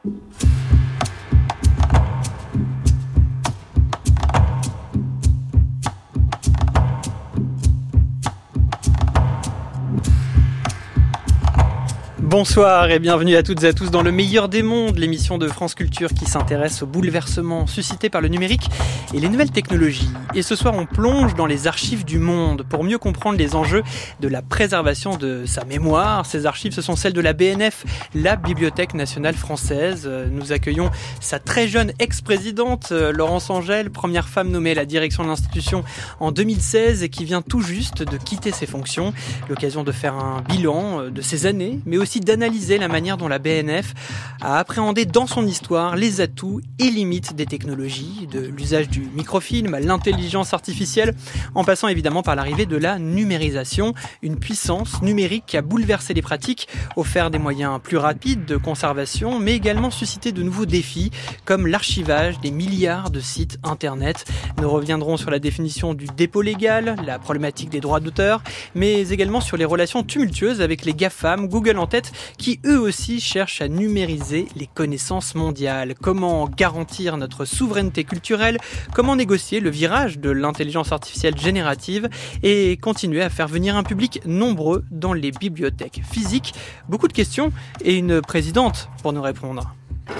Bonsoir et bienvenue à toutes et à tous dans Le Meilleur des Mondes, l'émission de France Culture qui s'intéresse aux bouleversements suscités par le numérique et les nouvelles technologies. Et ce soir, on plonge dans les archives du monde pour mieux comprendre les enjeux de la préservation de sa mémoire. Ces archives, ce sont celles de la BNF, la Bibliothèque nationale française. Nous accueillons sa très jeune ex-présidente, Laurence Angel, première femme nommée à la direction de l'institution en 2016 et qui vient tout juste de quitter ses fonctions. L'occasion de faire un bilan de ses années, mais aussi d'analyser la manière dont la BNF a appréhendé dans son histoire les atouts et limites des technologies, de l'usage du microfilm à l'intelligence artificielle, en passant évidemment par l'arrivée de la numérisation, une puissance numérique qui a bouleversé les pratiques, offert des moyens plus rapides de conservation, mais également suscité de nouveaux défis, comme l'archivage des milliards de sites internet. Nous reviendrons sur la définition du dépôt légal, la problématique des droits d'auteur, mais également sur les relations tumultueuses avec les GAFAM, Google en tête, qui eux aussi cherchent à numériser les connaissances mondiales. Comment garantir notre souveraineté culturelle, comment négocier le virage de l'intelligence artificielle générative et continuer à faire venir un public nombreux dans les bibliothèques physiques. Beaucoup de questions et une présidente pour nous répondre.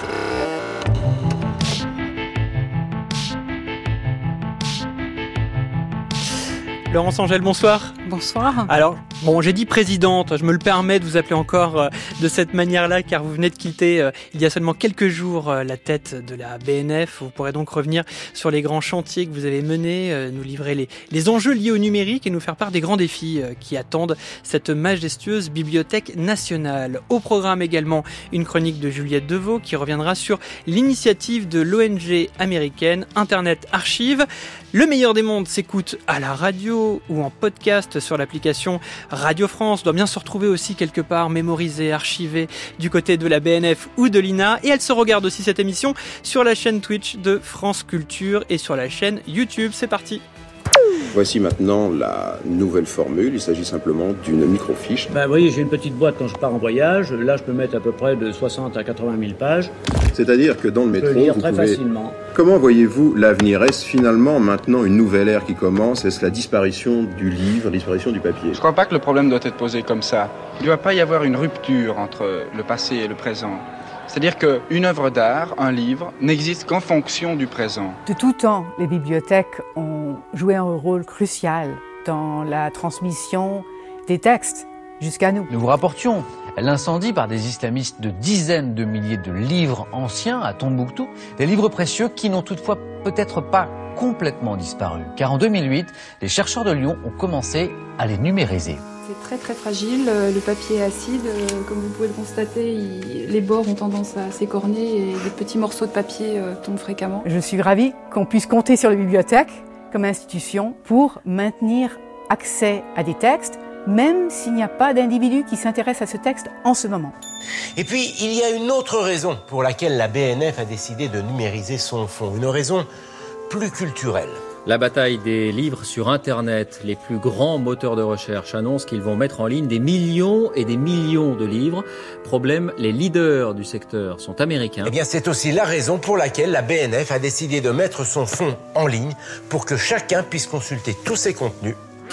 Laurence Angel, bonsoir. Bonsoir. Alors, j'ai dit présidente, je me le permets de vous appeler encore de cette manière-là, car vous venez de quitter il y a seulement quelques jours la tête de la BNF. Vous pourrez donc revenir sur les grands chantiers que vous avez menés, nous livrer les enjeux liés au numérique et nous faire part des grands défis qui attendent cette majestueuse bibliothèque nationale. Au programme également, une chronique de Juliette Deveau qui reviendra sur l'initiative de l'ONG américaine Internet Archive. Le Meilleur des Mondes s'écoute à la radio ou en podcast sur l'application Radio France. Doit bien se retrouver aussi quelque part mémorisée, archivée du côté de la BNF ou de l'INA. Et elle se regarde aussi cette émission sur la chaîne Twitch de France Culture et sur la chaîne YouTube. C'est parti. Voici maintenant la nouvelle formule. Il s'agit simplement d'une microfiche. Vous voyez, j'ai une petite boîte quand je pars en voyage. Là, je peux mettre à peu près de 60 à 80 000 pages. C'est-à-dire que dans le métro, lire vous très pouvez... facilement. Comment voyez-vous l'avenir ? Est-ce finalement maintenant une nouvelle ère qui commence ? Est-ce la disparition du livre, la disparition du papier ? Je ne crois pas que le problème doit être posé comme ça. Il ne doit pas y avoir une rupture entre le passé et le présent. C'est-à-dire qu'une œuvre d'art, un livre, n'existe qu'en fonction du présent. De tout temps, les bibliothèques ont joué un rôle crucial dans la transmission des textes jusqu'à nous. Nous vous rapportions l'incendie par des islamistes de dizaines de milliers de livres anciens à Tombouctou, des livres précieux qui n'ont toutefois peut-être pas complètement disparu. Car en 2008, les chercheurs de Lyon ont commencé à les numériser. C'est très très fragile, le papier est acide, comme vous pouvez le constater, les bords ont tendance à s'écorner et des petits morceaux de papier tombent fréquemment. Je suis ravie qu'on puisse compter sur les bibliothèques comme institution pour maintenir accès à des textes, même s'il n'y a pas d'individu qui s'intéresse à ce texte en ce moment. Et puis, il y a une autre raison pour laquelle la BNF a décidé de numériser son fonds, une raison plus culturelle. La bataille des livres sur Internet, les plus grands moteurs de recherche annoncent qu'ils vont mettre en ligne des millions et des millions de livres. Problème, les leaders du secteur sont américains. Eh bien, c'est aussi la raison pour laquelle la BNF a décidé de mettre son fonds en ligne pour que chacun puisse consulter tous ses contenus,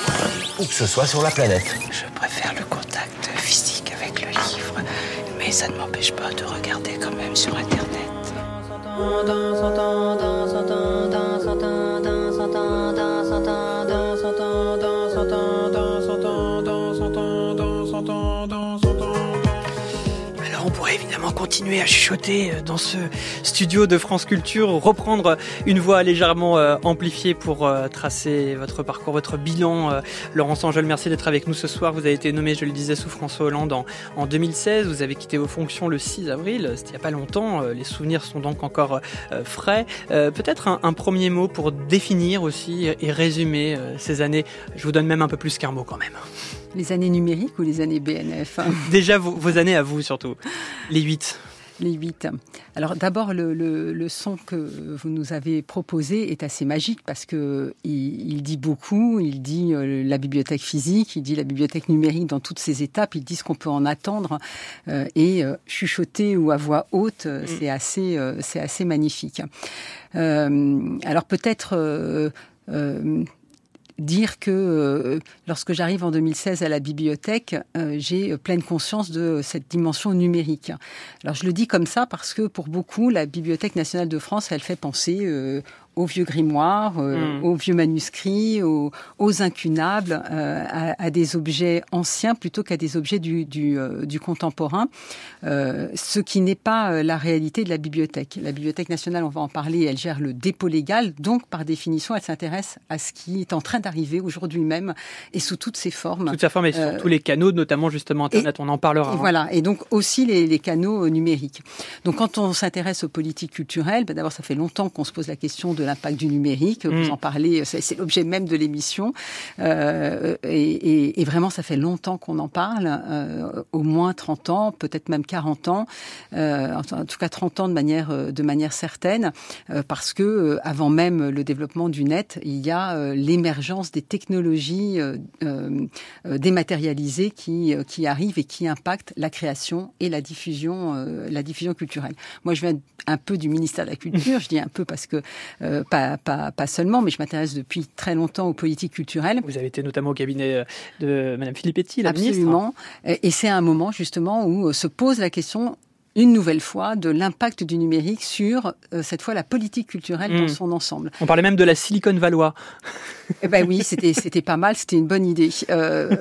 où que ce soit sur la planète. Je préfère le contact physique avec le livre, mais ça ne m'empêche pas de regarder quand même sur Internet. Alors on pourrait évidemment continuer à chuchoter dans ce studio de France Culture, reprendre une voix légèrement amplifiée pour tracer votre parcours, votre bilan. Laurence Angel, merci d'être avec nous ce soir. Vous avez été nommé, je le disais, sous François Hollande en 2016. Vous avez quitté vos fonctions le 6 avril, c'était il n'y a pas longtemps. Les souvenirs sont donc encore frais. Peut-être un premier mot pour définir aussi et résumer ces années. Je vous donne même un peu plus qu'un mot quand même. Les années numériques ou les années BNF ? Déjà vos années à vous surtout. Les 8. Les 8. Alors d'abord, le son que vous nous avez proposé est assez magique parce que il dit beaucoup. Il dit la bibliothèque physique, il dit la bibliothèque numérique dans toutes ses étapes. Il dit ce qu'on peut en attendre et chuchoter ou à voix haute, c'est assez magnifique. Alors peut-être dire que lorsque j'arrive en 2016 à la bibliothèque, j'ai pleine conscience de cette dimension numérique. Alors je le dis comme ça parce que pour beaucoup, la Bibliothèque nationale de France, elle fait penser aux vieux grimoires, aux vieux manuscrits, aux incunables, à des objets anciens plutôt qu'à des objets du contemporain, ce qui n'est pas la réalité de la bibliothèque. La Bibliothèque nationale, on va en parler, elle gère le dépôt légal, donc par définition, elle s'intéresse à ce qui est en train d'arriver aujourd'hui même et sous toutes ses formes. Toutes ses formes et sur tous les canaux, notamment justement Internet, on en parlera. Et voilà, et donc aussi les canaux numériques. Donc quand on s'intéresse aux politiques culturelles, d'abord ça fait longtemps qu'on se pose la question de l'impact du numérique, vous en parlez, c'est l'objet même de l'émission, et vraiment ça fait longtemps qu'on en parle, au moins 30 ans, peut-être même 40 ans, en tout cas 30 ans de manière certaine, parce que avant même le développement du net, il y a l'émergence des technologies dématérialisées qui arrivent et qui impactent la création et la diffusion culturelle. Moi je viens un peu du ministère de la Culture, je dis un peu parce que pas seulement, mais je m'intéresse depuis très longtemps aux politiques culturelles. Vous avez été notamment au cabinet de Madame Filippetti, la ministre. Absolument. Et c'est un moment justement où se pose la question une nouvelle fois de l'impact du numérique sur, cette fois, la politique culturelle dans son ensemble. On parlait même de la Silicon Valley. Eh ben oui, c'était pas mal, c'était une bonne idée. Pourquoi ?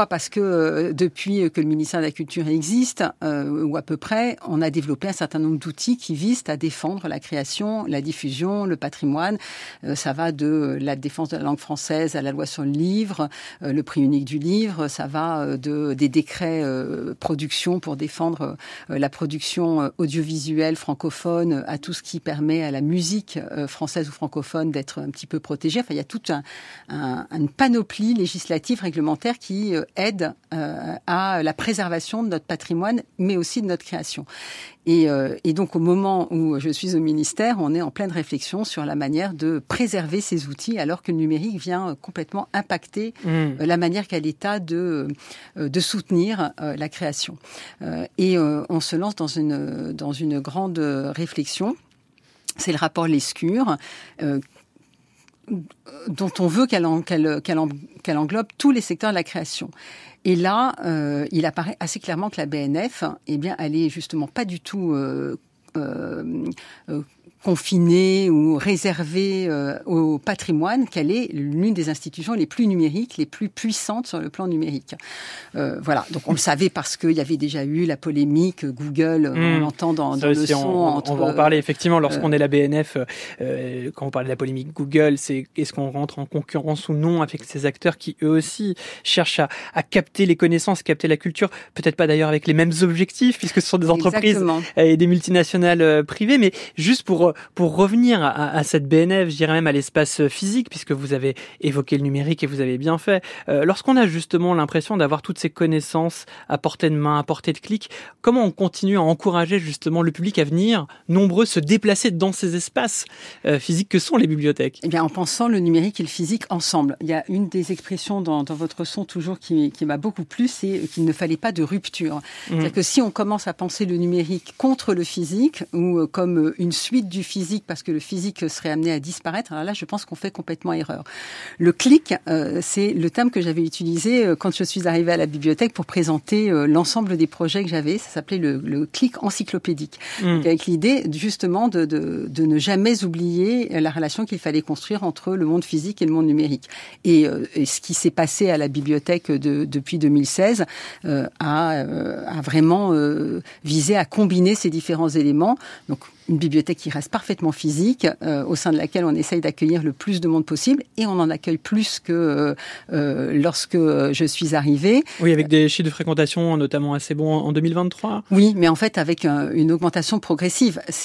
Parce que depuis que le ministère de la Culture existe, ou à peu près, on a développé un certain nombre d'outils qui visent à défendre la création, la diffusion, le patrimoine. Ça va de la défense de la langue française à la loi sur le livre, le prix unique du livre. Ça va des décrets production pour défendre la production audiovisuelle francophone à tout ce qui permet à la musique française ou francophone d'être un petit peu protégée. Enfin, il y a toute une panoplie législative, réglementaire qui aide à la préservation de notre patrimoine, mais aussi de notre création. Et donc, au moment où je suis au ministère, on est en pleine réflexion sur la manière de préserver ces outils, alors que le numérique vient complètement impacter la manière qu'a l'État de soutenir la création. Et on se lance dans une grande réflexion. C'est le rapport Lescure, dont on veut qu'elle englobe tous les secteurs de la création. Et là, il apparaît assez clairement que la BNF, eh bien, elle est justement pas du tout confinée ou réservée au patrimoine, qu'elle est l'une des institutions les plus numériques, les plus puissantes sur le plan numérique. Voilà, donc on le savait parce qu'il y avait déjà eu la polémique Google, on l'entend dans le son. On va en parler effectivement lorsqu'on est la BNF, quand on parle de la polémique Google, c'est est-ce qu'on rentre en concurrence ou non avec ces acteurs qui eux aussi cherchent à capter les connaissances, capter la culture, peut-être pas d'ailleurs avec les mêmes objectifs puisque ce sont des entreprises et des multinationales privées, mais juste pour revenir à cette BNF, je dirais même à l'espace physique, puisque vous avez évoqué le numérique et vous avez bien fait. Lorsqu'on a justement l'impression d'avoir toutes ces connaissances à portée de main, à portée de clic, comment on continue à encourager justement le public à venir nombreux se déplacer dans ces espaces physiques que sont les bibliothèques ? Eh bien, en pensant le numérique et le physique ensemble. Il y a une des expressions dans votre son toujours qui m'a beaucoup plu, c'est qu'il ne fallait pas de rupture. C'est-à-dire que si on commence à penser le numérique contre le physique ou comme une suite du physique parce que le physique serait amené à disparaître, alors là, je pense qu'on fait complètement erreur. Le clic, c'est le terme que j'avais utilisé quand je suis arrivée à la bibliothèque pour présenter l'ensemble des projets que j'avais. Ça s'appelait le clic encyclopédique. Donc, avec l'idée, justement, de ne jamais oublier la relation qu'il fallait construire entre le monde physique et le monde numérique. Et ce qui s'est passé à la bibliothèque depuis 2016 a vraiment visé à combiner ces différents éléments. Donc, une bibliothèque qui reste parfaitement physique, au sein de laquelle on essaye d'accueillir le plus de monde possible, et on en accueille plus que lorsque je suis arrivée. Oui, avec des chiffres de fréquentation notamment assez bons en 2023. Oui, mais en fait avec une augmentation progressive. C'est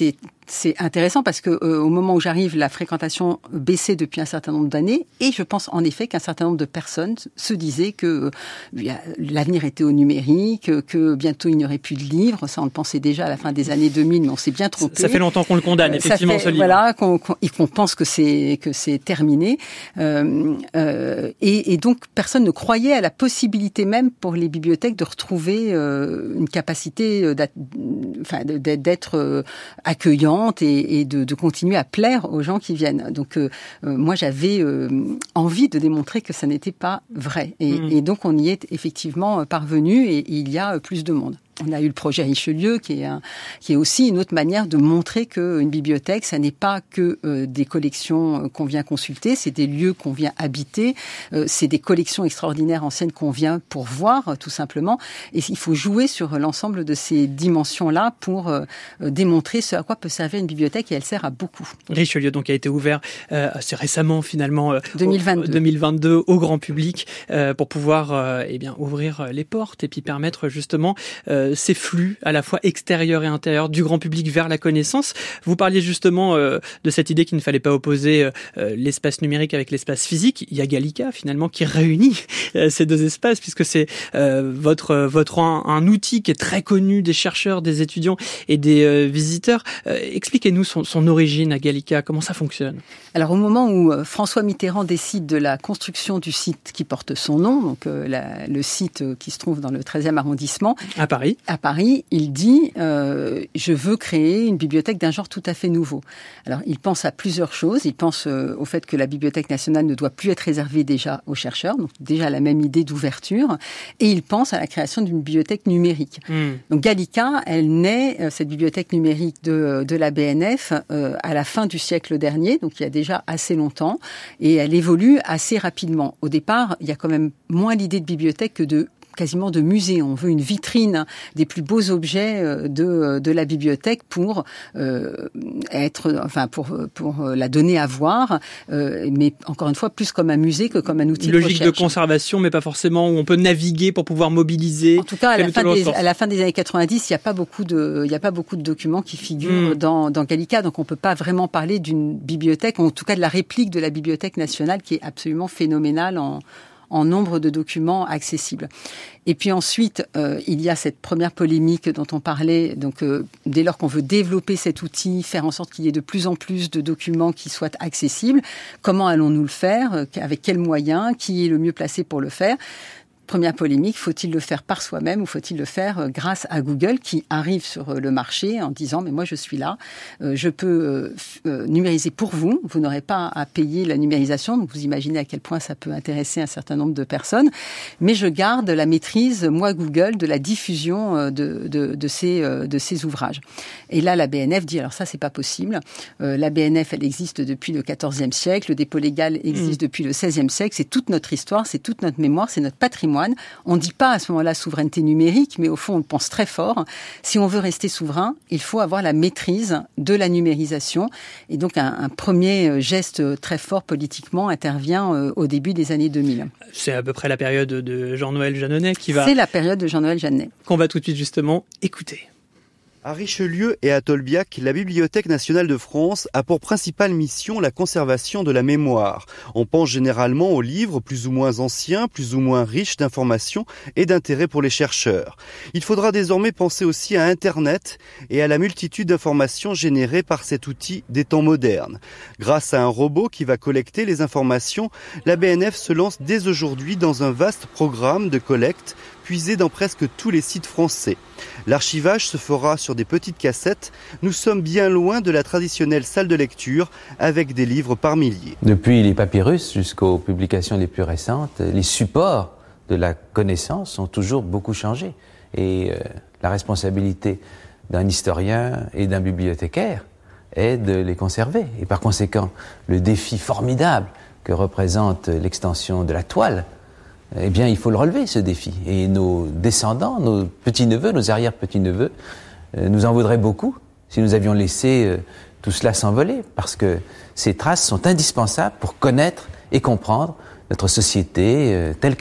c'est intéressant parce que au moment où j'arrive, la fréquentation baissait depuis un certain nombre d'années et je pense en effet qu'un certain nombre de personnes se disaient que l'avenir était au numérique, que bientôt il n'y aurait plus de livres. Ça, on le pensait déjà à la fin des années 2000, mais on s'est bien trompé. Ça fait longtemps qu'on le condamne, effectivement, ce livre. Voilà, qu'on pense que c'est terminé. Et donc, personne ne croyait à la possibilité même pour les bibliothèques de retrouver une capacité d'être accueillantes et de continuer à plaire aux gens qui viennent. Donc, moi, j'avais envie de démontrer que ça n'était pas vrai. Et donc, on y est effectivement parvenu et il y a plus de monde. On a eu le projet Richelieu, qui est aussi une autre manière de montrer qu'une bibliothèque, ça n'est pas que des collections qu'on vient consulter, c'est des lieux qu'on vient habiter, c'est des collections extraordinaires anciennes qu'on vient pour voir, tout simplement. Et il faut jouer sur l'ensemble de ces dimensions-là pour démontrer ce à quoi peut servir une bibliothèque, et elle sert à beaucoup. Richelieu, donc, a été ouvert assez récemment, finalement, 2022 au grand public, pour pouvoir ouvrir les portes et puis permettre justement ces flux à la fois extérieurs et intérieurs du grand public vers la connaissance. Vous parliez justement de cette idée qu'il ne fallait pas opposer l'espace numérique avec l'espace physique. Il y a Gallica finalement qui réunit ces deux espaces, puisque c'est un outil qui est très connu des chercheurs, des étudiants et des visiteurs. Expliquez-nous son origine à Gallica, comment ça fonctionne. Alors au moment où François Mitterrand décide de la construction du site qui porte son nom, donc le site qui se trouve dans le 13e arrondissement, à Paris, il dit je veux créer une bibliothèque d'un genre tout à fait nouveau. Alors, il pense à plusieurs choses. Il pense au fait que la Bibliothèque nationale ne doit plus être réservée déjà aux chercheurs, donc déjà la même idée d'ouverture. Et il pense à la création d'une bibliothèque numérique. Donc, Gallica, elle naît, cette bibliothèque numérique de la BNF, à la fin du siècle dernier, donc il y a déjà assez longtemps, et elle évolue assez rapidement. Au départ, il y a quand même moins l'idée de bibliothèque que quasiment de musée. On veut une vitrine des plus beaux objets de la bibliothèque pour la donner à voir, mais encore une fois plus comme un musée que comme un outil de recherche. Logique de conservation, mais pas forcément où on peut naviguer pour pouvoir mobiliser. En tout cas, à la fin des années 90, il n'y a pas beaucoup de documents qui figurent dans Gallica, donc on peut pas vraiment parler d'une bibliothèque, ou en tout cas de la réplique de la Bibliothèque nationale, qui est absolument phénoménale en nombre de documents accessibles. Et puis ensuite, il y a cette première polémique dont on parlait. Donc, dès lors qu'on veut développer cet outil, faire en sorte qu'il y ait de plus en plus de documents qui soient accessibles, comment allons-nous le faire ? Avec quels moyens ? Qui est le mieux placé pour le faire ? Première polémique, faut-il le faire par soi-même ou faut-il le faire grâce à Google qui arrive sur le marché en disant « mais moi je suis là, je peux numériser pour vous, vous n'aurez pas à payer la numérisation ». Donc vous imaginez à quel point ça peut intéresser un certain nombre de personnes. Mais je garde la maîtrise, moi Google, de la diffusion de ces ouvrages. Et là la BNF dit « alors ça c'est pas possible ». La BNF elle existe depuis le XIVe siècle, le dépôt légal existe depuis le XVIe siècle, c'est toute notre histoire, c'est toute notre mémoire, c'est notre patrimoine. On ne dit pas à ce moment-là souveraineté numérique, mais au fond, on le pense très fort. Si on veut rester souverain, il faut avoir la maîtrise de la numérisation. Et donc, un premier geste très fort politiquement intervient au début des années 2000. C'est à peu près la période de Jean-Noël Jeanneney C'est la période de Jean-Noël Jeanneney. Qu'on va tout de suite justement écouter. À Richelieu et à Tolbiac, la Bibliothèque nationale de France a pour principale mission la conservation de la mémoire. On pense généralement aux livres plus ou moins anciens, plus ou moins riches d'informations et d'intérêt pour les chercheurs. Il faudra désormais penser aussi à Internet et à la multitude d'informations générées par cet outil des temps modernes. Grâce à un robot qui va collecter les informations, la BNF se lance dès aujourd'hui dans un vaste programme de collecte puisé dans presque tous les sites français. L'archivage se fera sur des petites cassettes. Nous sommes bien loin de la traditionnelle salle de lecture avec des livres par milliers. Depuis les papyrus jusqu'aux publications les plus récentes, les supports de la connaissance ont toujours beaucoup changé. Et la responsabilité d'un historien et d'un bibliothécaire est de les conserver. Et par conséquent, le défi formidable que représente l'extension de la toile, eh bien, il faut le relever, ce défi. Et nos descendants, nos petits-neveux, nos arrière-petits-neveux, nous en voudraient beaucoup si nous avions laissé tout cela s'envoler, parce que ces traces sont indispensables pour connaître et comprendre notre société telle qu'elle est.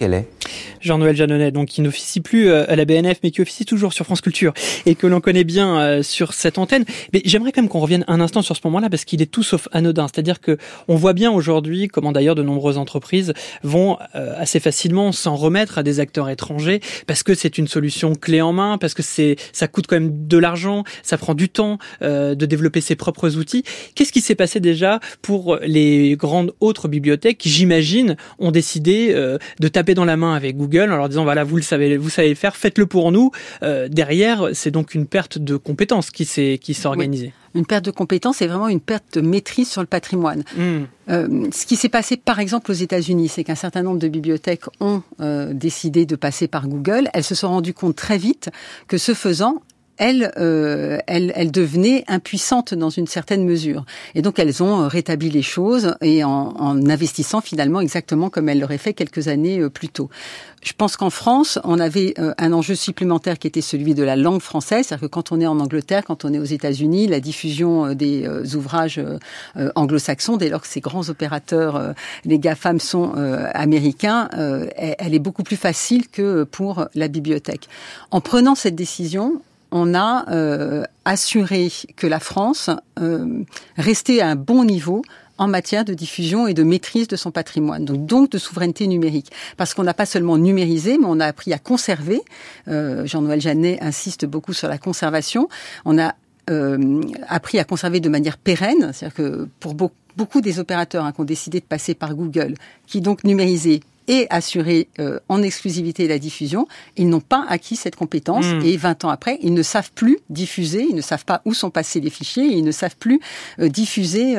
Jean-Noël Jeannonnet, donc qui n'officie plus à la BNF, mais qui officie toujours sur France Culture et que l'on connaît bien sur cette antenne. Mais j'aimerais quand même qu'on revienne un instant sur ce moment-là parce qu'il est tout sauf anodin. C'est-à-dire que on voit bien aujourd'hui comment d'ailleurs de nombreuses entreprises vont assez facilement s'en remettre à des acteurs étrangers parce que c'est une solution clé en main, parce que ça coûte quand même de l'argent, ça prend du temps de développer ses propres outils. Qu'est-ce qui s'est passé déjà pour les grandes autres bibliothèques qui, j'imagine, ont décidé de taper dans la main avec Google en leur disant voilà, vous savez le faire, faites-le pour nous. Derrière, c'est donc une perte de compétences qui s'est organisée. Oui. Une perte de compétences et vraiment une perte de maîtrise sur le patrimoine. Ce qui s'est passé par exemple aux États-Unis, c'est qu'un certain nombre de bibliothèques ont décidé de passer par Google. Elles se sont rendues compte très vite que ce faisant, elles devenaient impuissantes dans une certaine mesure. Et donc, elles ont rétabli les choses et en investissant finalement exactement comme elles l'auraient fait quelques années plus tôt. Je pense qu'en France, on avait un enjeu supplémentaire qui était celui de la langue française. C'est-à-dire que quand on est en Angleterre, quand on est aux États-Unis, la diffusion des ouvrages anglo-saxons, dès lors que ces grands opérateurs, les GAFAM sont américains, elle est beaucoup plus facile que pour la bibliothèque. En prenant cette décision, on a assuré que la France restait à un bon niveau en matière de diffusion et de maîtrise de son patrimoine, donc de souveraineté numérique. Parce qu'on n'a pas seulement numérisé, mais on a appris à conserver. Jean-Noël Jeannonnet insiste beaucoup sur la conservation. On a appris à conserver de manière pérenne, c'est-à-dire que pour beaucoup des opérateurs qui ont décidé de passer par Google, qui donc numérisaient et assurer en exclusivité la diffusion, ils n'ont pas acquis cette compétence et 20 ans après, ils ne savent plus diffuser, ils ne savent pas où sont passés les fichiers, ils ne savent plus diffuser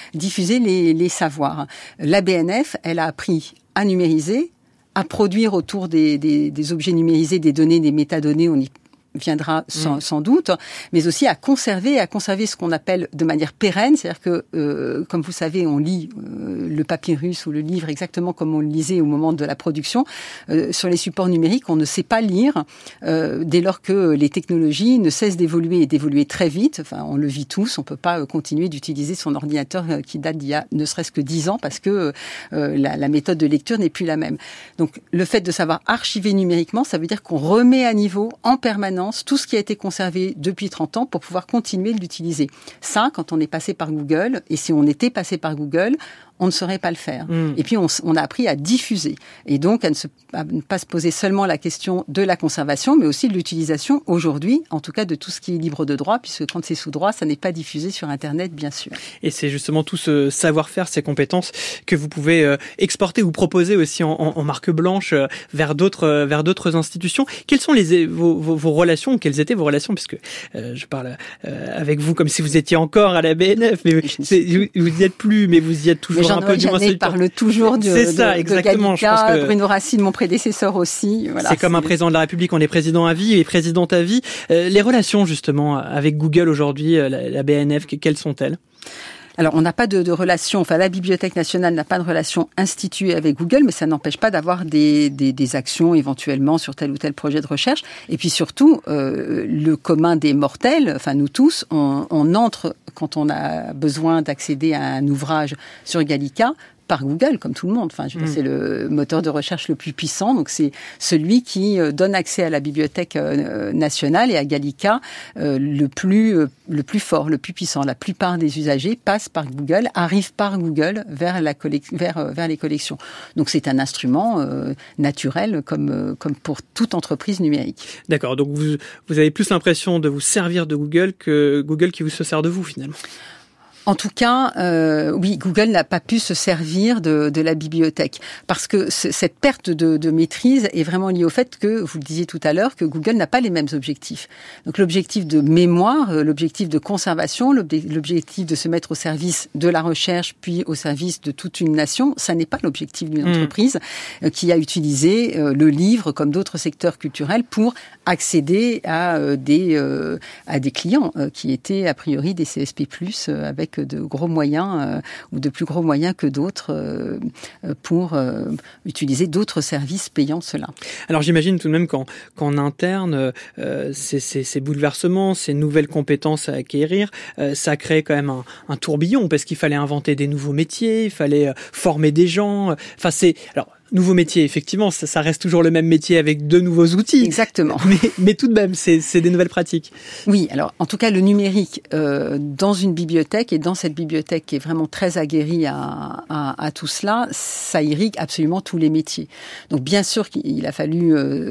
les savoirs. La BNF, elle a appris à numériser, à produire autour des objets numérisés des données, des métadonnées, on y viendra sans doute, mais aussi à conserver ce qu'on appelle de manière pérenne, c'est-à-dire que, comme vous savez, on lit le papyrus ou le livre exactement comme on le lisait au moment de la production. Sur les supports numériques, on ne sait pas lire dès lors que les technologies ne cessent d'évoluer et d'évoluer très vite. Enfin, on le vit tous, on peut pas continuer d'utiliser son ordinateur qui date d'il y a ne serait-ce que 10 ans parce que la méthode de lecture n'est plus la même. Donc, le fait de savoir archiver numériquement, ça veut dire qu'on remet à niveau en permanence tout ce qui a été conservé depuis 30 ans pour pouvoir continuer de l'utiliser. Ça, quand on est passé par Google, et si on était passé par Google, on ne saurait pas le faire. Et puis, on a appris à diffuser. Et donc, à ne pas se poser seulement la question de la conservation, mais aussi de l'utilisation aujourd'hui, en tout cas de tout ce qui est libre de droit, puisque quand c'est sous droit, ça n'est pas diffusé sur Internet, bien sûr. Et c'est justement tout ce savoir-faire, ces compétences que vous pouvez exporter ou proposer aussi en marque blanche vers d'autres institutions. Quelles sont vos relations, quelles étaient vos relations, puisque je parle avec vous comme si vous étiez encore à la BNF, mais vous n'y êtes plus, mais vous y êtes toujours. Jean-Noël Jeannonnet parle toujours de Gallica, Bruno Racine, mon prédécesseur aussi. Voilà, c'est comme un président de la République, on est président à vie et présidente à vie. Les relations justement avec Google aujourd'hui, la BNF, quelles sont-elles ? Alors, on n'a pas de relation, enfin, la Bibliothèque nationale n'a pas de relation instituée avec Google, mais ça n'empêche pas d'avoir des actions éventuellement sur tel ou tel projet de recherche. Et puis surtout, le commun des mortels, enfin, nous tous, on entre, quand on a besoin d'accéder à un ouvrage sur Gallica, par Google, comme tout le monde. Enfin, c'est le moteur de recherche le plus puissant. Donc, c'est celui qui donne accès à la Bibliothèque nationale et à Gallica le plus fort, le plus puissant. La plupart des usagers passent par Google, arrivent par Google vers les collections. Donc, c'est un instrument naturel comme pour toute entreprise numérique. D'accord. Donc, vous avez plus l'impression de vous servir de Google que Google qui se sert de vous, finalement. En tout cas, oui, Google n'a pas pu se servir de la bibliothèque parce que cette perte de maîtrise est vraiment liée au fait que, vous le disiez tout à l'heure, que Google n'a pas les mêmes objectifs. Donc l'objectif de mémoire, l'objectif de conservation, l'objectif de se mettre au service de la recherche puis au service de toute une nation, ça n'est pas l'objectif d'une entreprise qui a utilisé le livre comme d'autres secteurs culturels pour accéder à des clients qui étaient a priori des CSP+, avec de gros moyens ou de plus gros moyens que d'autres pour utiliser d'autres services payant cela. Alors j'imagine tout de même qu'en interne, ces bouleversements, ces nouvelles compétences à acquérir, ça crée quand même un tourbillon parce qu'il fallait inventer des nouveaux métiers, il fallait former des gens. Enfin alors nouveau métier, effectivement, ça reste toujours le même métier avec de nouveaux outils. Exactement. Mais tout de même, c'est des nouvelles pratiques. Oui, alors en tout cas le numérique dans une bibliothèque, et dans cette bibliothèque qui est vraiment très aguerrie à tout cela, ça irrigue absolument tous les métiers. Donc bien sûr qu'il a fallu,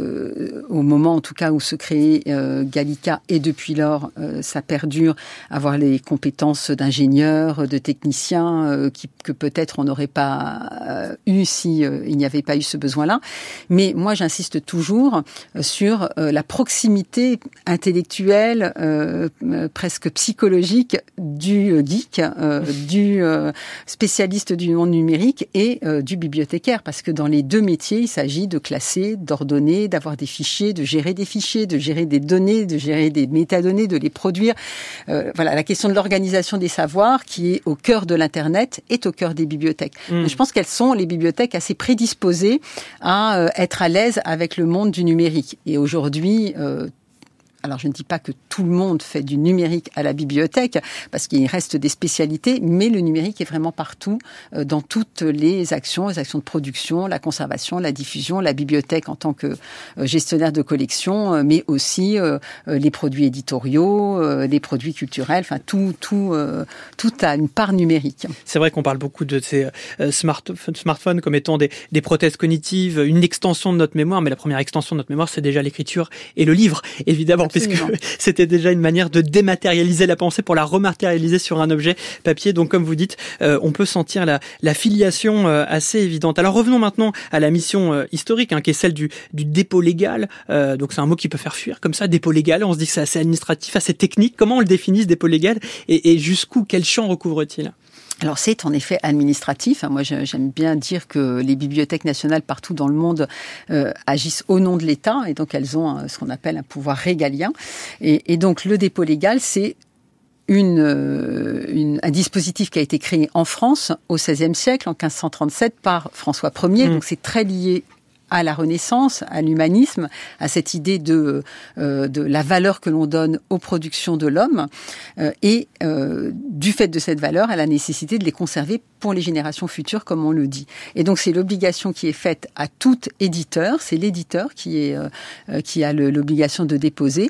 au moment en tout cas où se créait Gallica, et depuis lors ça perdure, avoir les compétences d'ingénieurs, de techniciens que peut-être on n'aurait pas eu si il n'y avait pas eu ce besoin-là. Mais moi j'insiste toujours sur la proximité intellectuelle, presque psychologique du geek, du spécialiste du monde numérique et du bibliothécaire, parce que dans les deux métiers, il s'agit de classer, d'ordonner, d'avoir des fichiers, de gérer des fichiers, de gérer des données, de gérer des métadonnées, de les produire. Voilà, la question de l'organisation des savoirs, qui est au cœur de l'Internet, est au cœur des bibliothèques. Je pense qu'elles sont, les bibliothèques, assez prédisposées à être à l'aise avec le monde du numérique. Et aujourd'hui, alors je ne dis pas que tout le monde fait du numérique à la bibliothèque, parce qu'il reste des spécialités, mais le numérique est vraiment partout, dans toutes les actions de production, la conservation, la diffusion, la bibliothèque en tant que gestionnaire de collection, mais aussi les produits éditoriaux, les produits culturels, enfin tout a une part numérique. C'est vrai qu'on parle beaucoup de ces smartphones comme étant des prothèses cognitives, une extension de notre mémoire, mais la première extension de notre mémoire, c'est déjà l'écriture et le livre, évidemment. Absolument. Puisque c'était déjà une manière de dématérialiser la pensée pour la rematérialiser sur un objet papier. Donc, comme vous dites, on peut sentir la filiation assez évidente. Alors, revenons maintenant à la mission historique, qui est celle du dépôt légal. Donc, c'est un mot qui peut faire fuir comme ça, dépôt légal. On se dit que c'est assez administratif, assez technique. Comment on le définit, ce dépôt légal, et jusqu'où, quel champ recouvre-t-il ? Alors c'est en effet administratif. Moi j'aime bien dire que les bibliothèques nationales partout dans le monde agissent au nom de l'État, et donc elles ont ce qu'on appelle un pouvoir régalien. Et donc le dépôt légal, c'est un dispositif qui a été créé en France au XVIe siècle, en 1537, par François Ier. Donc c'est très lié à la Renaissance, à l'humanisme, à cette idée de la valeur que l'on donne aux productions de l'homme, et du fait de cette valeur, à la nécessité de les conserver pour les générations futures, comme on le dit. Et donc c'est l'obligation qui est faite à tout éditeur, c'est l'éditeur qui a l'obligation de déposer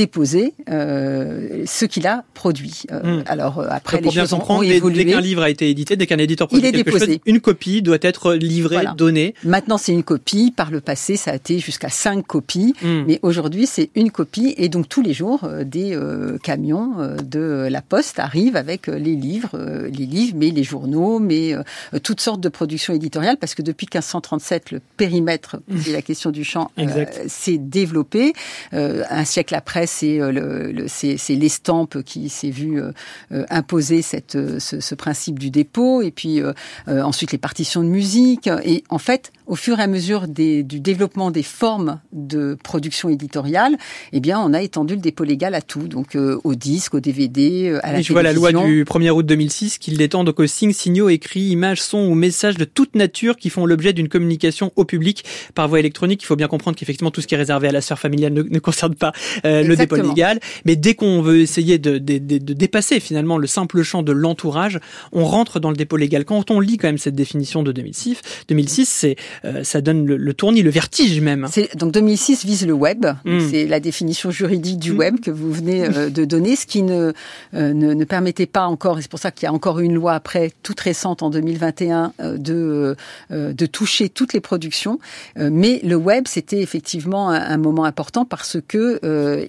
ce qu'il a produit. Alors après, les choses ont évolué. Dès qu'un livre a été édité, dès qu'un éditeur produit quelque chose, une copie doit être livrée, donnée. Maintenant c'est une copie. Par le passé, ça a été jusqu'à 5 copies, mais aujourd'hui, c'est une copie, et donc tous les jours, des camions de la Poste arrivent avec les livres, mais les journaux, mais toutes sortes de productions éditoriales, parce que depuis 1537, le périmètre, c'est la question du champ, s'est développé. Un siècle après, c'est l'estampe qui s'est vu imposer ce principe du dépôt, et puis ensuite les partitions de musique, et en fait, au fur et à mesure du développement des formes de production éditoriale, eh bien, on a étendu le dépôt légal à tout, donc au disque, au DVD, à la télévision. Je vois la loi du 1er août 2006 qui l'étend donc aux signes, signaux, écrits, images, sons ou messages de toute nature qui font l'objet d'une communication au public par voie électronique. Il faut bien comprendre qu'effectivement, tout ce qui est réservé à la sphère familiale ne concerne pas le dépôt légal. Mais dès qu'on veut essayer de dépasser finalement le simple champ de l'entourage, on rentre dans le dépôt légal. Quand on lit quand même cette définition de 2006, ça donne le tournis, le vertige même. Donc 2006 vise le web. C'est la définition juridique du web que vous venez de donner, ce qui ne permettait pas encore, et c'est pour ça qu'il y a encore une loi après, toute récente en 2021, de toucher toutes les productions. Mais le web, c'était effectivement un moment important, parce que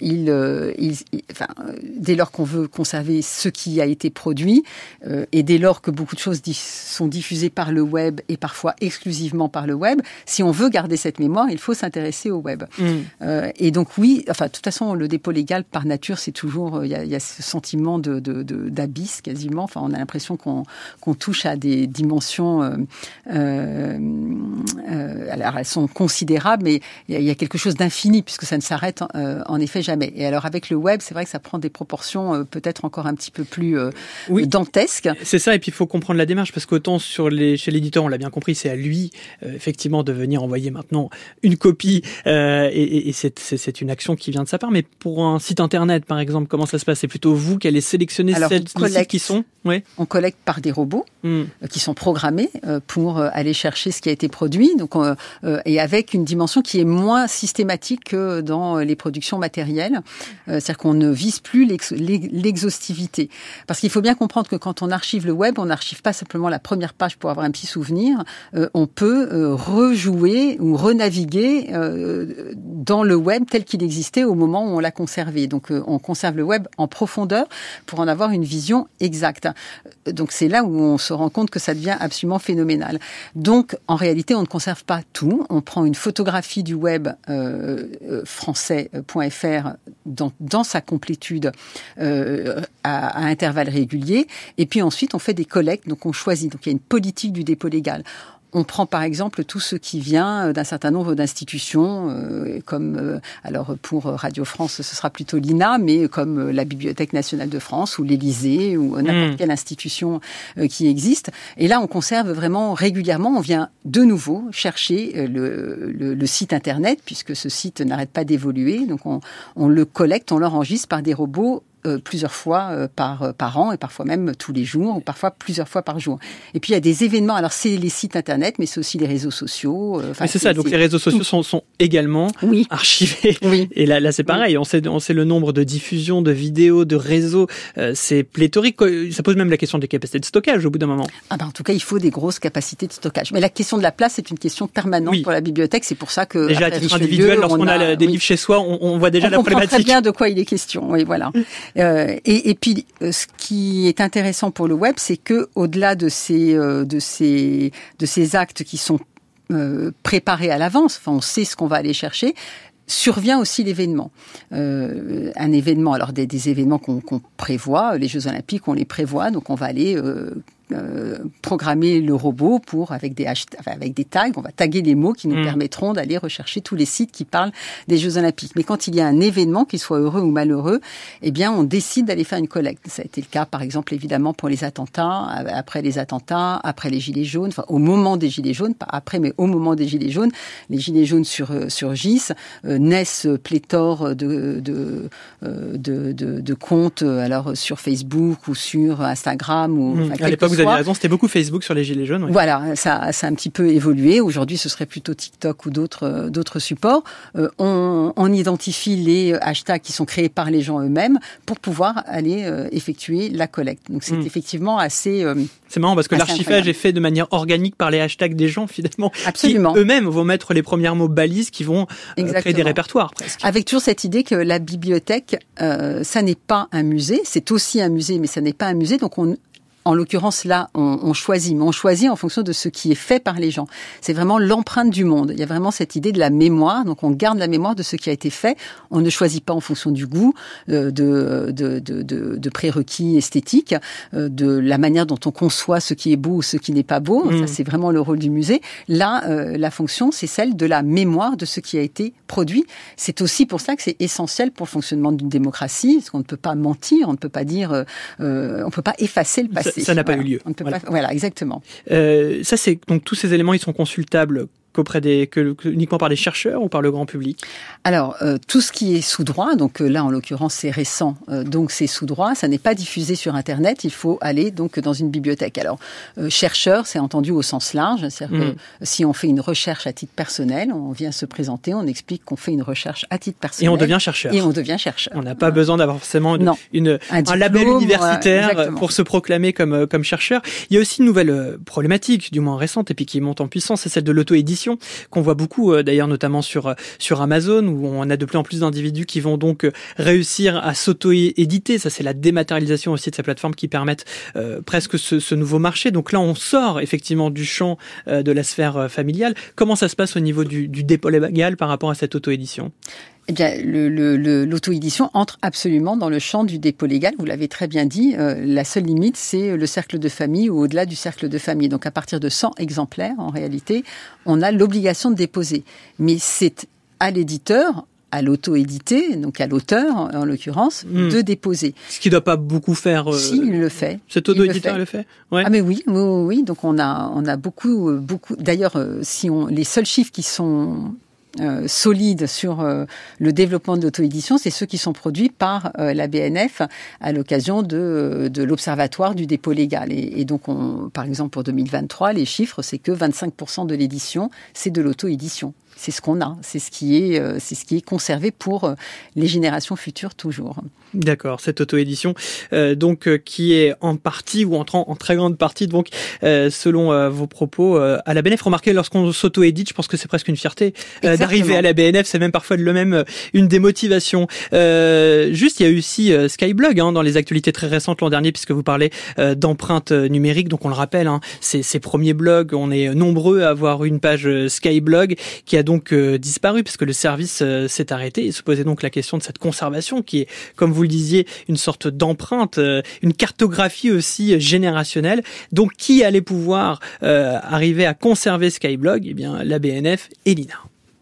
dès lors qu'on veut conserver ce qui a été produit, et dès lors que beaucoup de choses sont diffusées par le web, et parfois exclusivement par le web, si on veut garder cette mémoire, il faut s'intéresser au web. Et donc oui, de toute façon, le dépôt légal, par nature, c'est toujours, il y a ce sentiment d'abysse quasiment. Enfin, on a l'impression qu'on touche à des dimensions, alors elles sont considérables, mais il y a quelque chose d'infini, puisque ça ne s'arrête en effet jamais. Et alors avec le web, c'est vrai que ça prend des proportions peut-être encore un petit peu plus dantesques. C'est ça, et puis il faut comprendre la démarche, parce qu'autant chez l'éditeur, on l'a bien compris, c'est à lui, effectivement, effectivement de venir envoyer maintenant une copie et c'est une action qui vient de sa part. Mais pour un site internet, par exemple, comment ça se passe? C'est plutôt vous qui allez sélectionner les sites qui sont? Oui. On collecte par des robots qui sont programmés pour aller chercher ce qui a été produit, donc et avec une dimension qui est moins systématique que dans les productions matérielles. C'est-à-dire qu'on ne vise plus l'exhaustivité. Parce qu'il faut bien comprendre que quand on archive le web, on n'archive pas simplement la première page pour avoir un petit souvenir. On peut rejouer ou renaviguer dans le web tel qu'il existait au moment où on l'a conservé. Donc on conserve le web en profondeur pour en avoir une vision exacte. Donc c'est là où on se rend compte que ça devient absolument phénoménal. Donc en réalité, on ne conserve pas tout. On prend une photographie du web français.fr dans sa complétude à intervalles réguliers. Et puis ensuite, on fait des collectes. Donc on choisit. Donc il y a une politique du dépôt légal. On prend par exemple tout ce qui vient d'un certain nombre d'institutions, comme alors pour Radio France, ce sera plutôt l'INA, mais comme la Bibliothèque nationale de France ou l'Élysée ou n'importe quelle institution qui existe. Et là, on conserve vraiment régulièrement. On vient de nouveau chercher le site internet, puisque ce site n'arrête pas d'évoluer. Donc on le collecte, on l'enregistre par des robots plusieurs fois par an et parfois même tous les jours ou parfois plusieurs fois par jour. Et puis il y a des événements, alors c'est les sites internet mais c'est aussi les réseaux sociaux. Mais c'est ça, donc les réseaux sociaux sont également archivés. Oui. Et là c'est pareil, on sait le nombre de diffusions, de vidéos, de réseaux, c'est pléthorique. Ça pose même la question des capacités de stockage au bout d'un moment. En tout cas, il faut des grosses capacités de stockage. Mais la question de la place c'est une question permanente pour la bibliothèque, c'est pour ça que déjà à titre individuel, lorsqu'on a des livres chez soi, on voit déjà la problématique. On comprend très bien de quoi il est question. Oui, voilà. Et puis, ce qui est intéressant pour le web, c'est que au-delà de ces actes qui sont préparés à l'avance, enfin, on sait ce qu'on va aller chercher, survient aussi l'événement. Un événement, alors des événements qu'on prévoit, les Jeux Olympiques, on les prévoit, donc on va aller programmer le robot avec des tags, on va taguer les mots qui nous permettront d'aller rechercher tous les sites qui parlent des Jeux Olympiques. Mais quand il y a un événement, qu'il soit heureux ou malheureux, eh bien, on décide d'aller faire une collecte. Ça a été le cas, par exemple, évidemment, pour les attentats, après les attentats, après les Gilets jaunes, enfin, au moment des Gilets jaunes, pas après, mais au moment des Gilets jaunes, les Gilets jaunes surgissent, naissent pléthore de comptes, alors, sur Facebook ou sur Instagram ou, à l'époque, vous avez raison, c'était beaucoup Facebook sur les Gilets jaunes. Oui. Voilà, ça a un petit peu évolué. Aujourd'hui, ce serait plutôt TikTok ou d'autres supports. On identifie les hashtags qui sont créés par les gens eux-mêmes pour pouvoir aller effectuer la collecte. Donc, c'est effectivement assez... c'est marrant parce que l'archivage est fait de manière organique par les hashtags des gens, finalement. Absolument. Qui eux-mêmes vont mettre les premiers mots balises qui vont créer des répertoires, presque. Avec toujours cette idée que la bibliothèque, ça n'est pas un musée. C'est aussi un musée, mais ça n'est pas un musée. Donc, en l'occurrence, là, on choisit. Mais on choisit en fonction de ce qui est fait par les gens. C'est vraiment l'empreinte du monde. Il y a vraiment cette idée de la mémoire. Donc, on garde la mémoire de ce qui a été fait. On ne choisit pas en fonction du goût, de prérequis esthétiques, de la manière dont on conçoit ce qui est beau ou ce qui n'est pas beau. Ça, c'est vraiment le rôle du musée. Là, la fonction, c'est celle de la mémoire de ce qui a été produit. C'est aussi pour ça que c'est essentiel pour le fonctionnement d'une démocratie, parce qu'on ne peut pas mentir, on ne peut pas dire, on ne peut pas effacer le passé. Ça n'a pas eu lieu. On ne peut pas, voilà, exactement. Ça, c'est donc tous ces éléments, ils sont consultables uniquement par des chercheurs ou par le grand public? Alors, tout ce qui est sous droit, donc là, en l'occurrence, c'est récent, donc c'est sous droit, ça n'est pas diffusé sur Internet, il faut aller donc dans une bibliothèque. Alors, chercheur, c'est entendu au sens large, c'est-à-dire que si on fait une recherche à titre personnel, on vient se présenter, on explique qu'on fait une recherche à titre personnel. Et on devient chercheur. On n'a pas besoin d'avoir forcément un label universitaire pour se proclamer comme chercheur. Il y a aussi une nouvelle problématique, du moins récente, et puis qui monte en puissance, c'est celle de l'auto-édition, qu'on voit beaucoup d'ailleurs notamment sur Amazon, où on a de plus en plus d'individus qui vont donc réussir à s'auto-éditer. Ça, c'est la dématérialisation aussi de ces plateformes qui permettent presque ce nouveau marché. Donc là, on sort effectivement du champ de la sphère familiale. Comment ça se passe au niveau du dépôt légal par rapport à cette auto-édition ? Eh bien, l'auto-édition entre absolument dans le champ du dépôt légal. Vous l'avez très bien dit. La seule limite, c'est le cercle de famille ou au-delà du cercle de famille. Donc, à partir de 100 exemplaires, en réalité, on a l'obligation de déposer. Mais c'est à l'éditeur, à l'auto-édité, donc à l'auteur en l'occurrence, de déposer. Ce qui ne doit pas beaucoup faire. Si, il le fait. Cet auto-éditeur le fait. Ouais. Ah mais oui. Donc on a beaucoup. D'ailleurs, les seuls chiffres qui sont solides sur le développement de l'auto-édition, c'est ceux qui sont produits par la BNF à l'occasion de l'Observatoire du dépôt légal. Et donc, par exemple, pour 2023, les chiffres, c'est que 25% de l'édition, c'est de l'auto-édition. C'est ce qu'on a, c'est ce qui est conservé pour les générations futures toujours. D'accord, cette auto-édition, qui est en partie ou en très grande partie, donc, selon vos propos, à la BNF. Remarquez, lorsqu'on s'auto-édite, je pense que c'est presque une fierté d'arriver à la BNF. C'est même parfois une des motivations. Juste, il y a eu aussi Skyblog dans les actualités très récentes l'an dernier, puisque vous parlez d'empreintes numériques. Donc, on le rappelle, ces premiers blogs, on est nombreux à avoir une page Skyblog qui a donc disparu puisque le service s'est arrêté, et se posait donc la question de cette conservation qui est, comme vous le disiez, une sorte d'empreinte, une cartographie aussi générationnelle. Donc qui allait pouvoir arriver à conserver Skyblog ? Eh bien la BNF et l'INA.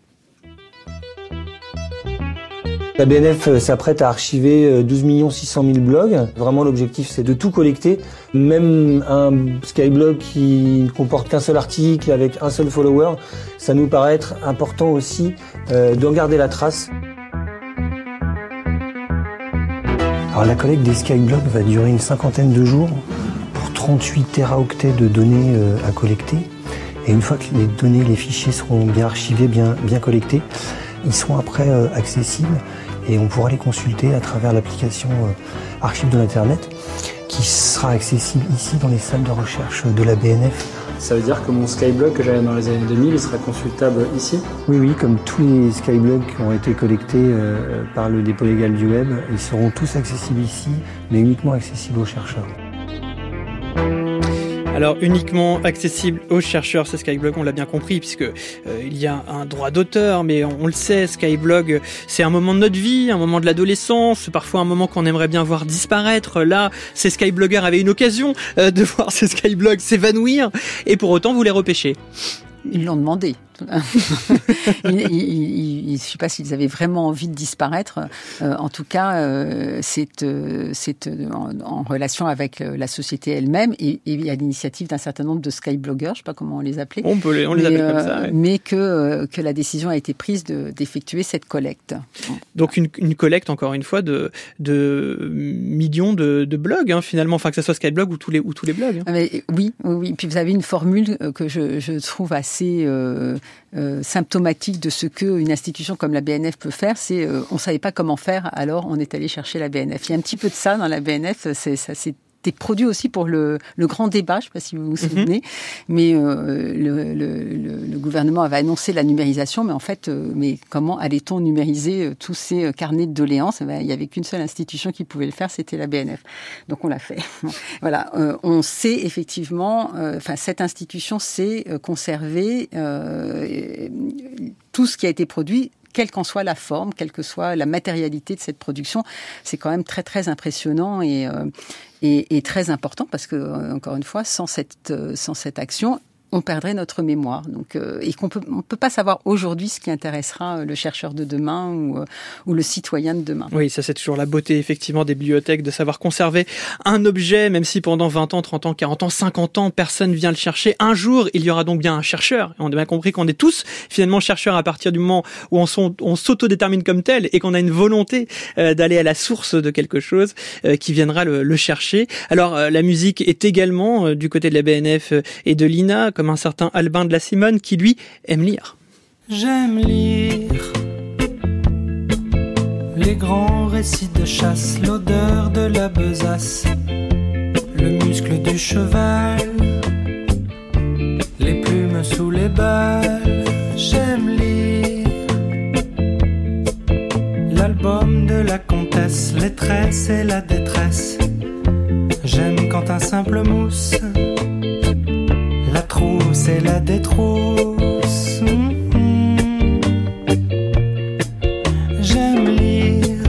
La BNF s'apprête à archiver 12 600 000 blogs. Vraiment, l'objectif, c'est de tout collecter. Même un Skyblog qui ne comporte qu'un seul article avec un seul follower, ça nous paraît être important aussi d'en garder la trace. Alors, la collecte des Skyblogs va durer une 50aine de jours pour 38 téraoctets de données à collecter. Et une fois que les fichiers seront bien archivés, bien collectés, ils seront après accessibles. Et on pourra les consulter à travers l'application Archives de l'Internet qui sera accessible ici dans les salles de recherche de la BNF. Ça veut dire que mon Skyblog que j'avais dans les années 2000, il sera consultable ici ? Oui, comme tous les Skyblogs qui ont été collectés par le dépôt légal du web, ils seront tous accessibles ici, mais uniquement accessibles aux chercheurs. Alors uniquement accessible aux chercheurs, ce Skyblog, on l'a bien compris, puisque il y a un droit d'auteur, mais on le sait, Skyblog, c'est un moment de notre vie, un moment de l'adolescence, parfois un moment qu'on aimerait bien voir disparaître. Là, ces Skybloggers avaient une occasion de voir ces Skyblogs s'évanouir, et pour autant vous les repêchez. Ils l'ont demandé. Je ne sais pas s'ils avaient vraiment envie de disparaître. En tout cas, c'est en relation avec la société elle-même et à l'initiative d'un certain nombre de skybloggers, je ne sais pas comment on les appelait. On les appelle comme ça. Ouais. Mais que la décision a été prise d'effectuer cette collecte. Donc une collecte, encore une fois, de millions de blogs, finalement, enfin que ce soit Skyblog ou tous les blogs. Mais oui. Puis vous avez une formule que je trouve assez symptomatique de ce qu'une institution comme la BNF peut faire, c'est on ne savait pas comment faire, alors on est allé chercher la BNF. Il y a un petit peu de ça dans la BNF, ça s'est produit aussi pour le grand débat, je ne sais pas si vous vous souvenez, mais le gouvernement avait annoncé la numérisation, mais en fait, mais comment allait-on numériser tous ces carnets de doléances ? Il n'y avait qu'une seule institution qui pouvait le faire, c'était la BNF. Donc on l'a fait. Voilà, on sait effectivement, cette institution sait conserver tout ce qui a été produit, quelle qu'en soit la forme, quelle que soit la matérialité de cette production. C'est quand même très très impressionnant et très important parce que, encore une fois, sans cette action, on perdrait notre mémoire. Donc, et on peut pas savoir aujourd'hui ce qui intéressera le chercheur de demain ou le citoyen de demain. Oui, ça c'est toujours la beauté effectivement des bibliothèques, de savoir conserver un objet, même si pendant 20 ans, 30 ans, 40 ans, 50 ans, personne vient le chercher. Un jour, il y aura donc bien un chercheur. On a bien compris qu'on est tous finalement chercheurs à partir du moment où on s'autodétermine comme tel et qu'on a une volonté d'aller à la source de quelque chose qui viendra le chercher. Alors, la musique est également du côté de la BNF et de l'INA, comme un certain Albin de la Simone qui, lui, aime lire. J'aime lire les grands récits de chasse, l'odeur de la besace, le muscle du cheval, les plumes sous les balles. J'aime lire l'album de la comtesse, les tresses et la détresse. J'aime quand un simple mousse, la trousse et la détrousse. J'aime lire